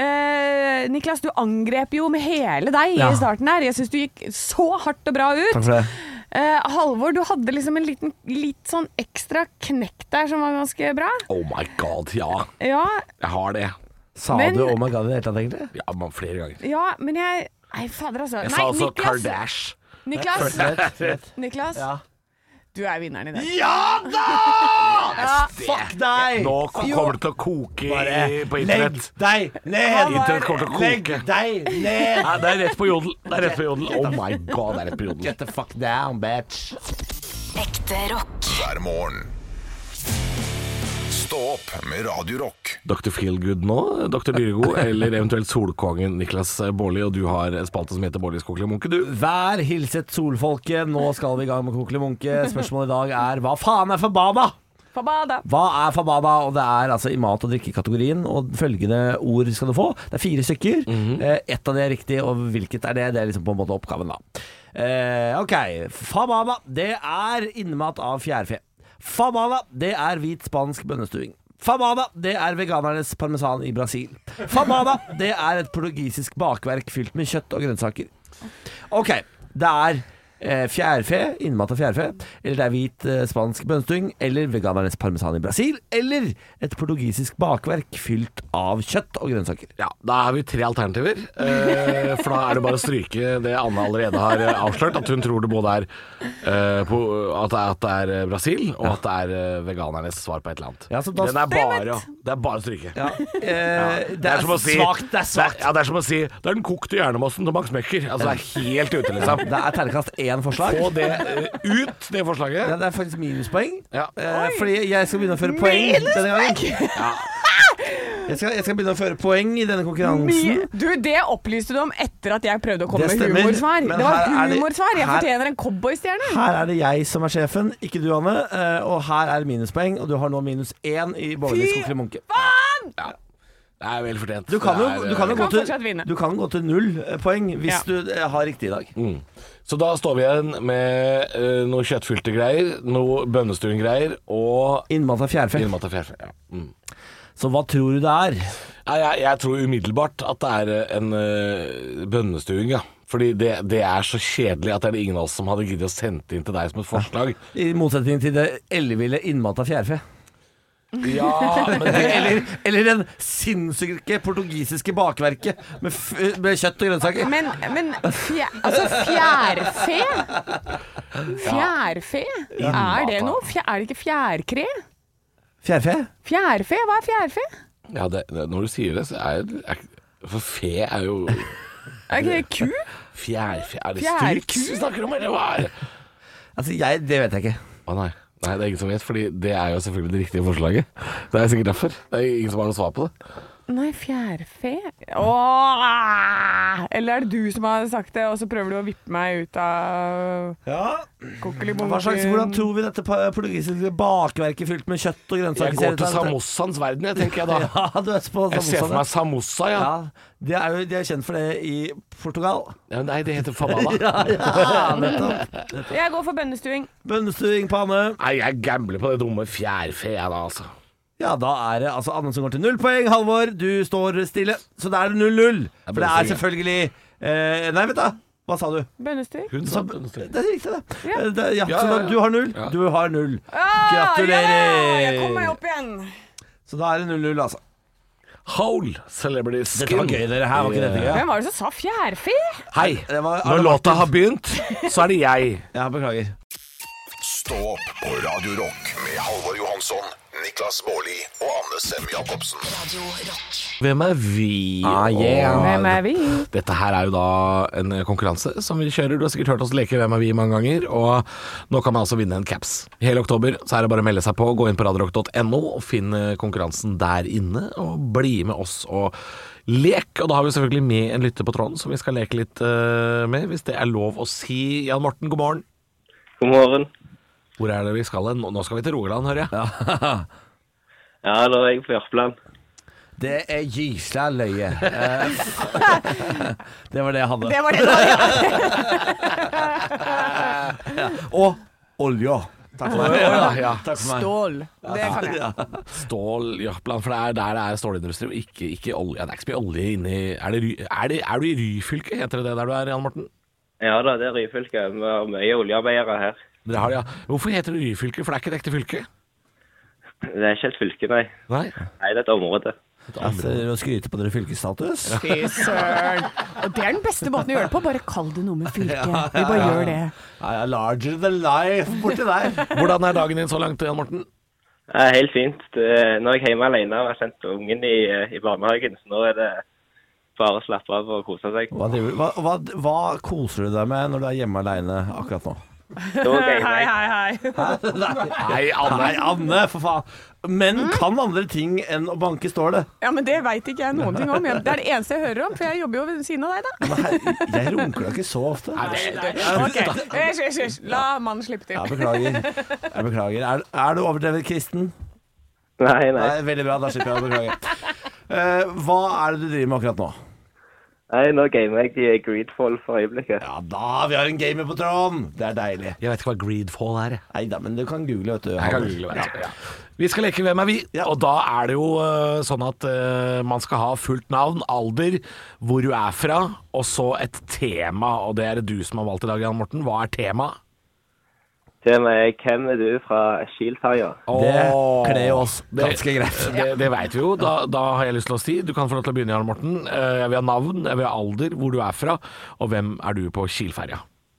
[SPEAKER 3] Eh, Niklas, du angrep jo med hele deg ja. i starten her. Jeg synes du gikk så hardt og bra ut.
[SPEAKER 4] Takk for det.
[SPEAKER 3] Uh, Halvor, du hadde liksom en liten, litt sånn ekstra knekk der som var ganske bra.
[SPEAKER 5] Oh my god, ja.
[SPEAKER 3] Ja.
[SPEAKER 5] Jeg har det.
[SPEAKER 4] Sa men, du oh my god i det hele tatt egentlig?
[SPEAKER 5] Ja, man, flere ganger.
[SPEAKER 3] Ja, men jeg... Nei, fader altså.
[SPEAKER 5] Jeg
[SPEAKER 3] Nei,
[SPEAKER 5] sa altså
[SPEAKER 3] Niklas.
[SPEAKER 5] Kardashian.
[SPEAKER 3] Niklas. Niklas.
[SPEAKER 4] Ja.
[SPEAKER 3] Du er vinneren i dag.
[SPEAKER 4] Ja da! Ja, fuck deg!
[SPEAKER 5] Nå kommer det til å koke Bare, på internett.
[SPEAKER 4] Legg deg ned!
[SPEAKER 5] Internett kommer til å koke.
[SPEAKER 4] Legg deg ned!
[SPEAKER 5] Ja, det er rett på jodel. Det er rett på jodel. Oh my god, det er rett på jodel.
[SPEAKER 4] Get the fuck down, bitch.
[SPEAKER 9] Ekte rock.
[SPEAKER 2] Hver morgen. Stå opp med Radio Rock.
[SPEAKER 5] doktor Feelgood nå, doktor Dyregod, eller eventuelt solkongen Niklas Baarli, og du har en spalte som heter Baarlis Kokkelimunke, du.
[SPEAKER 4] Vær hilset solfolket, nå skal vi i gang med Kokkelimunke. Spørsmålet i dag er, hva faen er forbada?
[SPEAKER 3] Forbada.
[SPEAKER 4] Hva er forbada? Og det er altså i mat- og drikkekategorien, og følgende ord skal du få. Det er fire stykker. Mm-hmm. Ett av det er riktig, og hvilket er det? Det er liksom på en måte oppgaven da. Eh, ok, forbada, det er innmat av fjærfe. Fabada, det er hvit spansk bønnestuing. Fabada, det er veganernes parmesan i Brasil. Fabada, det er et portugisisk bakverk fylt med kjøtt og grønnsaker. Ok, det er eh, fjærfe, innmat av fjærfe, eller det er hvit eh, spansk bønnestuing, eller veganernes parmesan i Brasil, eller et portugisisk bakverk fylt av kjøtt og grønnsaker.
[SPEAKER 5] Ja, da har vi tre alternativer, eh, for da er det bare å stryke det Anne allerede har avslørt, at hun tror det både er Uh, på, at, det er, at det er Brasil, og ja. at det er uh, veganernes svar på et eller annet.
[SPEAKER 4] Ja, da,
[SPEAKER 5] Den er bare, det er bare å stryke.
[SPEAKER 4] Ja. Uh, ja. Det,
[SPEAKER 5] det er som å si
[SPEAKER 4] svagt, det er svagt.
[SPEAKER 5] Ja, det er som å si det er den kokte hjernemossen til Max Mekker. Altså, det er helt ute, liksom.
[SPEAKER 4] Det er terningkast én forslag.
[SPEAKER 5] Få det uh, ut, det forslaget.
[SPEAKER 4] Ja, det er faktisk minuspoeng.
[SPEAKER 5] Ja.
[SPEAKER 4] Uh, fordi jeg skal begynne å føre poeng
[SPEAKER 3] minuspoeng.
[SPEAKER 4] denne gangen. Ja. Jeg skal, jeg skal begynne å føre poeng i denne konkurransen.
[SPEAKER 3] Du, det opplyste du om etter at jeg prøvde å komme med humorsvar. Det var humorsvar. Jeg fortjener en cowboystjerne.
[SPEAKER 4] Her er det jeg som er sjefen, ikke du, Anne. Og her er det minuspoeng, og du har nå minus én i Baarlis Kokkelimunke.
[SPEAKER 3] Fy faen!
[SPEAKER 5] Ja. Det er vel fortjent.
[SPEAKER 4] Du kan jo,
[SPEAKER 5] er,
[SPEAKER 4] du kan jo
[SPEAKER 3] kan
[SPEAKER 4] gå, til, du kan gå til null poeng hvis ja. du har riktig i dag.
[SPEAKER 5] Mm. Så da står vi igjen med uh, noe kjøttfylte greier, noe bønnestuing-greier og
[SPEAKER 4] innmat av fjærfe.
[SPEAKER 5] Innmat av fjærfe, ja. Mm.
[SPEAKER 4] Så hva tror du det er?
[SPEAKER 5] Ja, jeg, jeg tror umiddelbart at det er en uh, bønnestuing, ja. Fordi det, det er så kjedelig at det er det ingen av oss som hadde giddet å sende inn til deg som et forslag.
[SPEAKER 4] I motsetning til det elleville innmat av fjærfe.
[SPEAKER 5] Ja, men det...
[SPEAKER 4] eller, eller den sinnssyke portugisiske bakverket med, f med kjøtt og grønnsaker.
[SPEAKER 3] Men, men fjær, altså fjærfe? Fjærfe? Ja. Er det noe? Fjær, er det ikke fjærkre?
[SPEAKER 4] Fjærfe?
[SPEAKER 3] Fjærfe? Hva er fjærfe?
[SPEAKER 5] Ja, det, det, når du sier det, så er det For fe er jo
[SPEAKER 3] Er ikke det ku?
[SPEAKER 5] Fjærfe, er det stryks vi snakker om, eller hva er det?
[SPEAKER 4] Altså, jeg, det vet jeg ikke.
[SPEAKER 5] Å nei, nei, det er ingen som vet, fordi det er jo selvfølgelig det riktige forslaget. Det er sikkert derfor. Det er ingen som har noe svar på det.
[SPEAKER 3] Nei, fjærfe? Åh, Eller er det du som har sagt det, og så prøver du å vippe meg ut av
[SPEAKER 4] Ja.
[SPEAKER 3] Kokelibonken?
[SPEAKER 4] Hva slags, hvordan tror vi dette pa- portugisiske bakverket fylt med kjøtt og grønnsaker?
[SPEAKER 5] Jeg går til samosaens verden, jeg tenker jeg da.
[SPEAKER 4] Ja, du er på
[SPEAKER 5] Jeg ser for meg samosa, ja.
[SPEAKER 4] Ja, de er jo de er kjent for det i Portugal.
[SPEAKER 5] ja nei, det heter fabada.
[SPEAKER 4] Ja, ja, nettopp.
[SPEAKER 3] Jeg går for bønnestuing.
[SPEAKER 4] Bønnestuing på Anne.
[SPEAKER 5] Nei, jeg gambler på det dumme fjærfe, jeg da, altså.
[SPEAKER 4] Ja, da er det altså Anne som går til null poeng. Halvor, du står stille. Så da er det null null. For det er selvfølgelig eh, Nei, vet du. Hva sa du?
[SPEAKER 3] Bønnestuing.
[SPEAKER 5] Hun sa bønnestuing.
[SPEAKER 4] Det er riktig, det.
[SPEAKER 3] Ja.
[SPEAKER 4] Eh, det ja,
[SPEAKER 5] Ja,
[SPEAKER 4] så
[SPEAKER 5] ja,
[SPEAKER 4] da,
[SPEAKER 5] ja.
[SPEAKER 4] du har null.
[SPEAKER 5] Ja.
[SPEAKER 4] Du har null.
[SPEAKER 3] Ah,
[SPEAKER 4] Gratulerer.
[SPEAKER 3] Ja, jeg kom meg opp igjen.
[SPEAKER 4] Så da er det null null, altså.
[SPEAKER 5] Hole Celebrity Skin.
[SPEAKER 4] Dette var gøy, dere. Her var ikke dette gøy.
[SPEAKER 3] Hvem var det som sa fjærfe?
[SPEAKER 5] Hei,
[SPEAKER 4] Det var
[SPEAKER 5] når
[SPEAKER 4] Arne
[SPEAKER 5] låta
[SPEAKER 4] Martin.
[SPEAKER 5] har begynt, så er det jeg.
[SPEAKER 4] Ja, beklager.
[SPEAKER 2] Stå opp på Radio Rock med Halvor Johansson, Niklas Baarli og Anne Sem Jacobsen.
[SPEAKER 5] Hvem er vi?
[SPEAKER 4] Ah, yeah.
[SPEAKER 3] Hvem er vi?
[SPEAKER 5] Dette her er jo da en konkurranse som vi kjører. Du har sikkert hørt oss leke Hvem er vi mange ganger, og nå kan man altså vinne en caps. Hele oktober så er det bare å melde seg på, gå inn på radiorock punktum no og finne konkurransen der inne, og bli med oss og lek. Og da har vi selvfølgelig med en lytter på tråden som vi skal leke litt uh, med, hvis det er lov å si. Jan Morten, god morgen.
[SPEAKER 12] God morgen.
[SPEAKER 5] Hvor er det vi skal hen? Nå skal vi til Rogaland, hører jeg.
[SPEAKER 4] Ja.
[SPEAKER 12] Ja, da er jeg på Jørpeland.
[SPEAKER 4] Det er gysla løye. Eh, det var det jeg hadde.
[SPEAKER 3] Det var det da,
[SPEAKER 4] ja. Og olja. Takk for meg.
[SPEAKER 5] Ja, ja.
[SPEAKER 4] Takk for meg.
[SPEAKER 3] Stål. Det kan jeg.
[SPEAKER 4] Ja.
[SPEAKER 5] Stål, Jørpeland, for det er der det er stålindustri, og ikke, ikke olje. Det er ikke så mye olje inni er, det, Ry- er, det, er du i Ryfylke, heter det det der du er, Jan Morten?
[SPEAKER 12] Ja da, det er Ryfylke. Vi har mye oljearbeidere her.
[SPEAKER 5] Det har de, ja. Hvorfor heter det Ryfylke? For det er ikke et ekte fylke.
[SPEAKER 12] Det er ikke helt fylke, nei.
[SPEAKER 5] Nei.
[SPEAKER 12] Nei, det er et område.
[SPEAKER 4] Altså, å skryte på dere fylkesstatus.
[SPEAKER 3] Fy søren. Og det er den beste måten å gjøre det på. Bare kall det noe med fylke. Vi bare gjør det.
[SPEAKER 4] Ja, ja, larger than life borti der.
[SPEAKER 5] Hvordan er dagen din så langt, Jan Morten?
[SPEAKER 12] Det er helt fint. Det, nå er jeg hjemme alene og har sendt ungen i, i barnehagen, så nå er det bare å slappe av og kose seg.
[SPEAKER 4] Hva, driver- hva, hva, hva koser du deg med når du er hjemme alene akkurat nå?
[SPEAKER 12] Da gamer
[SPEAKER 3] Hei,
[SPEAKER 12] jeg.
[SPEAKER 3] hei, hei.
[SPEAKER 4] Hæ? Nei,
[SPEAKER 5] Nei, Anne.
[SPEAKER 4] Nei, Anne, for faen. Men kan andre ting enn å banke stålet?
[SPEAKER 3] Ja, men det vet ikke jeg noen ting om. Jeg- Det er det eneste jeg hører om, for jeg jobber jo ved siden av deg, da.
[SPEAKER 4] Men her- Jeg runker da ikke så ofte.
[SPEAKER 3] Ok, hysj, hysj, hysj. La mannen slippe til.
[SPEAKER 4] Ja, beklager. Jeg beklager. Er, er du overdrevet kristen?
[SPEAKER 12] Nei, nei.
[SPEAKER 4] Nei, veldig bra, da slipper jeg å beklage. Eh, hva er det du driver med akkurat nå?
[SPEAKER 12] Nei, nå gamer jeg i Greedfall for øyeblikket.
[SPEAKER 4] Ja da, vi har en gamer på tråden. Det er deilig.
[SPEAKER 5] Jeg vet ikke hva Greedfall er.
[SPEAKER 4] Nei da, men du kan google, vet du.
[SPEAKER 5] Jeg kan google, vet du. Ja. Vi skal leke Hvem er vi?
[SPEAKER 4] Ja.
[SPEAKER 5] Og da er det jo uh, sånn at uh, man skal ha fullt navn, alder, hvor du er fra, og så et tema. Og det er det du som har valgt i dag, Jan Morten. Hva er temaet?
[SPEAKER 12] Temaet er hvem er du fra Kielferja?
[SPEAKER 4] Det
[SPEAKER 5] Åh.
[SPEAKER 4] kler oss ganske greit.
[SPEAKER 5] Det, det vet vi jo. Da, da har jeg lyst til å si. Du kan få lov til å begynne, Jan Morten. Eh, Jeg vil ha navn, jeg vil ha alder, hvor du er fra, og hvem er du på Kielferja?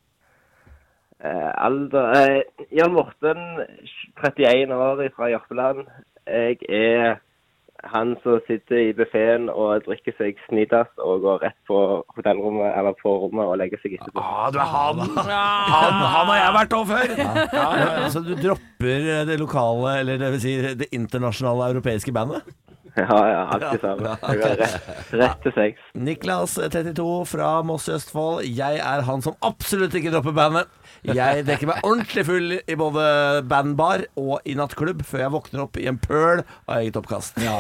[SPEAKER 12] Eh, alder eh, Jan Morten, trettien år fra Jørpeland. Jeg er han som sitter i buffeten og drikker seg snitas og går rett på hotellrommet eller på rommet og legger seg etterpå.
[SPEAKER 5] Ah, du er han! Han, han har jeg vært over før!
[SPEAKER 4] Ja, ja, altså, du dropper det lokale, eller det vil si det internasjonale europeiske bandet?
[SPEAKER 12] Ja, ja, alltid sammen. Jeg går rett, rett til sex.
[SPEAKER 4] Niklas, trettito, fra Moss i Østfold. Jeg er han som absolutt ikke dropper bandet. Jeg dekker meg ordentlig full i både bandbar og i nattklubb før jeg våkner opp i en pøl av eget oppkast. Ja.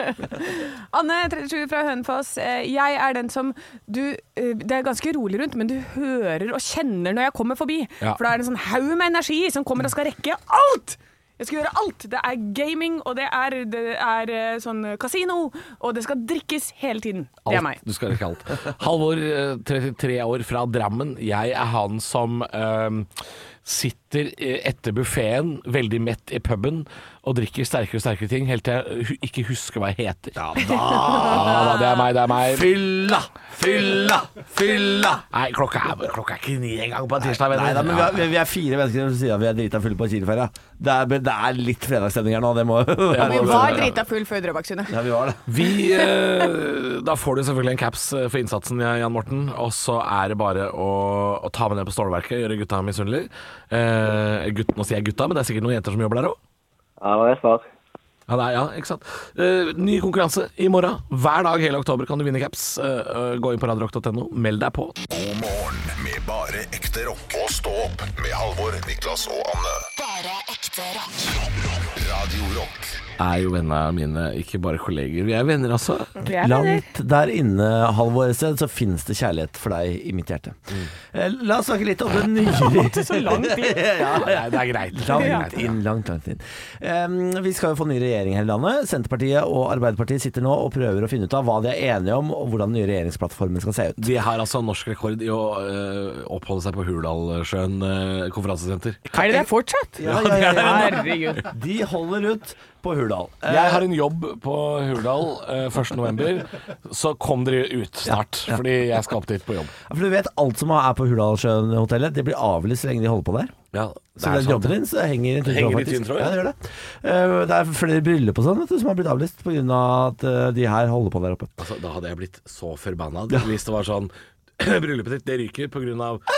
[SPEAKER 3] Anne, trettisju fra Hønefoss. Eh, Jeg er den som du eh, Det er ganske rolig rundt, men du hører og kjenner når jeg kommer forbi.
[SPEAKER 5] Ja.
[SPEAKER 3] For da er det en sånn haug med energi som kommer og skal rekke alt! Jeg skal gjøre alt. Det er gaming, og det er, det er eh, sånn kasino, og det skal drikkes hele tiden. Det er meg.
[SPEAKER 5] Alt. Du skal ikke alt. Halvor, eh, trettitre år, fra Drammen. Jeg er han som eh, sitter eh, etter buffeten, veldig mett i puben, og drikker sterkere og sterkere ting, helt til jeg hu- ikke husker hva jeg heter. Ja da! Ja, da det er meg, det er meg.
[SPEAKER 4] Fylla! Fylla! Fylla!
[SPEAKER 5] Nei, klokka er, klokka er ikke ni en gang på en tirsdag.
[SPEAKER 4] Nei da, men vi er, vi er fire mennesker som sier at vi er drita fulle på Kielferja. Det, er- det er litt fredagsstemning her nå, det må
[SPEAKER 3] Og vi var drita full før Drøbaksundet.
[SPEAKER 4] Ja, vi var det.
[SPEAKER 5] Vi, eh, da får du selvfølgelig en caps eh, for innsatsen, Jan Morten. Og så er det bare å, å ta med ned på stålverket, gjøre gutta misunnelige. Eh, gutt, nå sier jeg gutta, men det er sikkert noen jenter som jobber der òg.
[SPEAKER 12] Ja, det er svar.
[SPEAKER 5] Ja, nei, ja, ikke sant. Uh, ny konkurranse i morgen. Hver dag hele oktober kan du vinne caps. Uh, uh, gå inn på radio rock punktum no. Meld deg på.
[SPEAKER 2] God morgen med bare ekte rock. Og stå opp med Halvor, Niklas og Anne.
[SPEAKER 13] Bare ekte rock.
[SPEAKER 2] Radio Rock.
[SPEAKER 5] Er jo vennene mine, ikke bare kolleger. Vi er venner, altså.
[SPEAKER 3] Vi er venner.
[SPEAKER 4] Langt der inne, Halvor, så finnes det kjærlighet for deg i mitt hjerte. Mm. La oss snakke litt om det nye.
[SPEAKER 3] Så langt inn.
[SPEAKER 4] Ja,
[SPEAKER 5] ja, det er greit.
[SPEAKER 4] Langt inn, langt, langt inn. Um, vi skal jo få ny regjering her i landet. Senterpartiet og Arbeiderpartiet sitter nå og prøver å finne ut av hva de er enige om, og hvordan den nye regjeringsplattformen skal se ut.
[SPEAKER 5] De har altså norsk rekord i å uh, oppholde seg på Hurdalsjøen uh, konferansesenter.
[SPEAKER 3] Er det det fortsatt?
[SPEAKER 4] Ja, ja, ja, ja.
[SPEAKER 3] Herregud.
[SPEAKER 4] De holder ut på Hurdal.
[SPEAKER 5] Jeg har en jobb på Hurdal uh, første november, så kom dere ut snart, ja, ja. Fordi jeg skal opp dit på jobb.
[SPEAKER 4] Ja, for du vet, alt som er på Hurdalsjøen-hotellet, det blir avlyst så lenge de holder på der.
[SPEAKER 5] Ja,
[SPEAKER 4] så den jobben din så henger i tynn tråd, faktisk.
[SPEAKER 5] Tynn tråd, ja.
[SPEAKER 4] Ja, det gjør det. Uh, det er flere bryllup og sånn, vet du, som har blitt avlyst på grunn av at uh, de her holder på der oppe.
[SPEAKER 5] Altså, da hadde jeg blitt så forbannet ja. Hvis det var sånn bryllupet ditt, det ryker på grunn av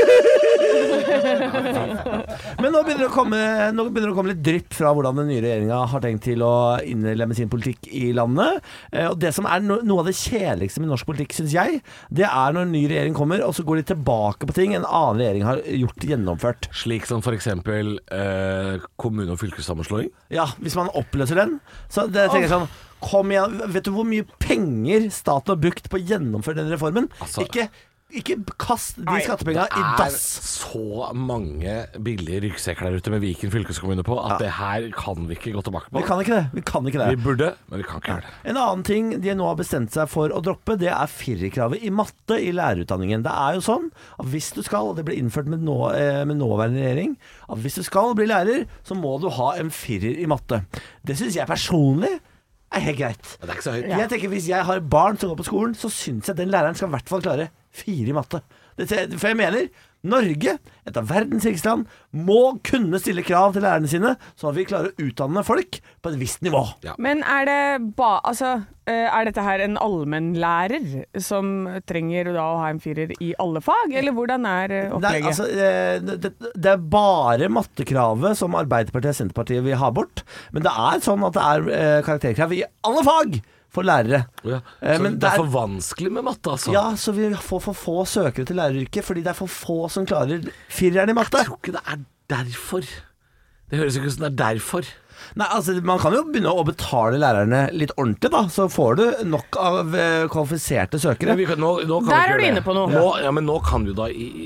[SPEAKER 4] Men nå begynner det å komme Nå begynner det å komme litt drypp fra hvordan den nye regjeringen har tenkt til å innlemme sin politikk i landet. Og det som er no, noe av det kjedeligste med norsk politikk, synes jeg, det er når en ny regjering kommer, og så går de tilbake på ting en annen regjering har gjort gjennomført.
[SPEAKER 5] Slik som for eksempel eh, kommune- og fylkessammenslåing?
[SPEAKER 4] Ja, hvis man oppløser den. Så det tenker jeg sånn Kom igjen, vet du hvor mye penger staten har brukt på å gjennomføre den reformen? Altså, ikke, ikke kast de skattepengene i dass.
[SPEAKER 5] Det er så mange billige ryggsekker der ute med Viken fylkeskommune på at ja. Det her kan vi ikke gå tilbake på.
[SPEAKER 4] Vi kan ikke det. Vi kan ikke det.
[SPEAKER 5] Vi burde, men vi kan ikke gjøre det.
[SPEAKER 4] En annen ting de nå har bestemt seg for å droppe, det er firerkravet i matte i lærerutdanningen. Det er jo sånn at hvis du skal, og det ble innført med, nå, med nåværende regjering, at hvis du skal bli lærer, så må du ha en firer i matte. Det synes jeg personlig er helt greit.
[SPEAKER 5] Det er ikke så høyt.
[SPEAKER 4] Jeg tenker Hvis jeg har barn som går på skolen, så synes jeg den læreren skal i hvert fall klare fire i matte. Det, for jeg mener Norge, et av verdens rikeste land, må kunne stille krav til lærerne sine, sånn at vi klarer å utdanne folk på et visst nivå.
[SPEAKER 3] Ja. Men er det ba, altså, er dette her en allmennlærer som trenger da å ha en firer i alle fag, eller hvordan er opplegget?
[SPEAKER 4] Nei, altså, det, det er bare mattekravet som Arbeiderpartiet og Senterpartiet vil ha bort, men det er sånn at det er karakterkrav i alle fag for lærere.
[SPEAKER 5] Ja, så men det er for vanskelig med matte, altså?
[SPEAKER 4] Ja, så vi får for få søkere til læreryrket, fordi det er for få som klarer fireren i matte.
[SPEAKER 5] Jeg tror ikke det er derfor. Det høres ikke ut som det er derfor.
[SPEAKER 4] Nei, altså man kan jo begynne å betale lærerne litt ordentlig da, så får du nok av uh, kvalifiserte søkere.
[SPEAKER 5] Kan, nå, nå kan
[SPEAKER 3] Der er du inne på noe.
[SPEAKER 5] Nå, ja, men nå kan du da i,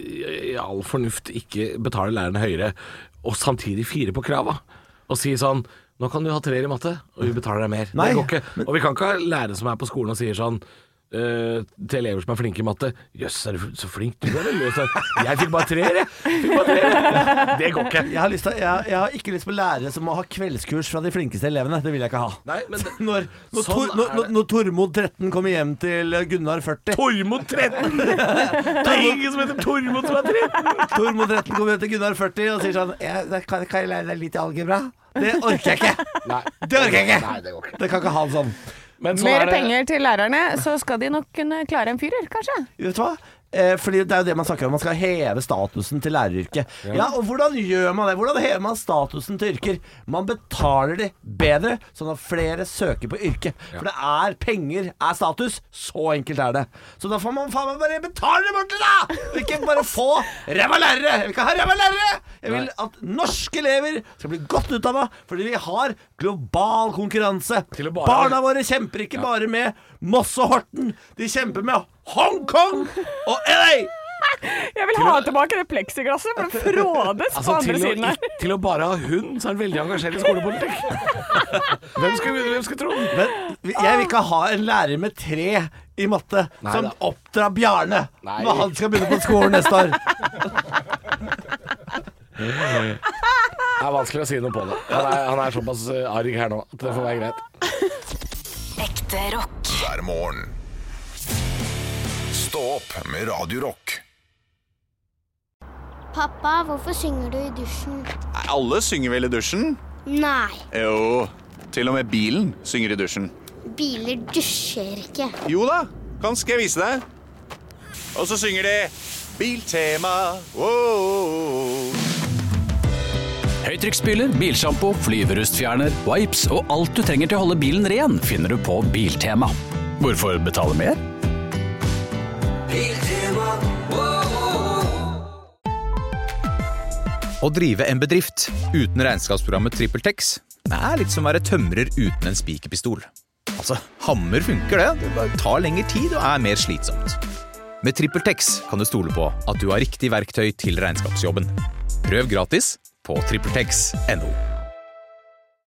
[SPEAKER 5] i all fornuft ikke betale lærerne høyere, og samtidig fire på krava, og si sånn, nå kan du ha tre i matte, og vi betaler deg mer.
[SPEAKER 4] Nei,
[SPEAKER 5] det går ikke. Og vi kan ikke ha lærere som er på skolen og sier sånn uh, til elever som er flinke i matte, jøss, er du så flink du er, eller? Jeg fikk bare tre, jeg. Fikk bare tre. Det går ikke.
[SPEAKER 4] Jeg har, lyst til, jeg, jeg har ikke lyst på lærere som må ha kveldskurs fra de flinkeste elevene. Det vil jeg ikke ha.
[SPEAKER 5] Nei, men det,
[SPEAKER 4] når, når,
[SPEAKER 5] sånn
[SPEAKER 4] tor, når, når Tormod tretten kommer hjem til Gunnar førti.
[SPEAKER 5] Tormod tretten? Det er ingen som heter Tormod som er tretten.
[SPEAKER 4] Tormod tretten kommer hjem til Gunnar førti og sier sånn, jeg, kan, kan jeg lære deg litt i algebra? Det orker jeg ikke.
[SPEAKER 5] Nei.
[SPEAKER 4] Det orker jeg ikke.
[SPEAKER 5] Nei, det går ikke.
[SPEAKER 4] Det kan ikke ha en sånn.
[SPEAKER 3] Men så Mer det... penger til lærerne, så skal de nok kunne klare en firer, kanskje.
[SPEAKER 4] Vet du hva? Eh, fordi det er jo det man snakker om. Man skal heve statusen til læreryrket. Ja. ja, og hvordan gjør man det? Hvordan hever man statusen til yrker? Man betaler de bedre, sånn at flere søker på yrket. Ja. For det er penger, er status. Så enkelt er det. Så da får man faen meg bare betale det bort, da! Og ikke bare få ræva lærere. Jeg vil ikke ha ræva lærere! Jeg vil at norske elever skal bli godt utdannet, fordi vi har global konkurranse. Bare... Barna våre kjemper ikke ja. bare med Moss og Horten. De kjemper med Hongkong og L A!
[SPEAKER 3] Jeg vil ha tilbake det pleksiglasset, for det frådes
[SPEAKER 5] altså,
[SPEAKER 3] på andre siden her.
[SPEAKER 5] Til å bare ha hund, så er han veldig engasjert i skolepolitikk. Hvem skal, hvem skal tro?
[SPEAKER 4] Men jeg vil ikke ha en lærer med tre i matte Nei, som da. oppdrar Bjarne Nei. når han skal begynne på skolen neste år.
[SPEAKER 5] Det er vanskelig å si noe på det. Han er, han er såpass arg her nå at det får være greit.
[SPEAKER 13] Ekte rock.
[SPEAKER 2] Hver morgen. Stå opp med Radio Rock.
[SPEAKER 14] Pappa, hvorfor synger du i dusjen?
[SPEAKER 15] Alle synger vel i dusjen?
[SPEAKER 14] Nei.
[SPEAKER 15] Jo, til og med bilen synger i dusjen.
[SPEAKER 14] Biler dusjer ikke.
[SPEAKER 15] Jo da, kan skal jeg vise deg. Og så synger de Biltema. Wow.
[SPEAKER 16] Høytrykksspyler, bilshampoo, flyverustfjerner, wipes og alt du trenger til å holde bilen ren finner du på Biltema. Hvorfor betale mer?
[SPEAKER 17] Biltema.
[SPEAKER 8] Å drive en bedrift uten regnskapsprogrammet TrippelTex er litt som å være tømrer uten en spikerpistol. Altså, hammer funker det, det bare tar lengre tid og er mer slitsomt. Med TrippelTex kan du stole på at du har riktig verktøy til regnskapsjobben. Prøv gratis på trippeltex punktum no.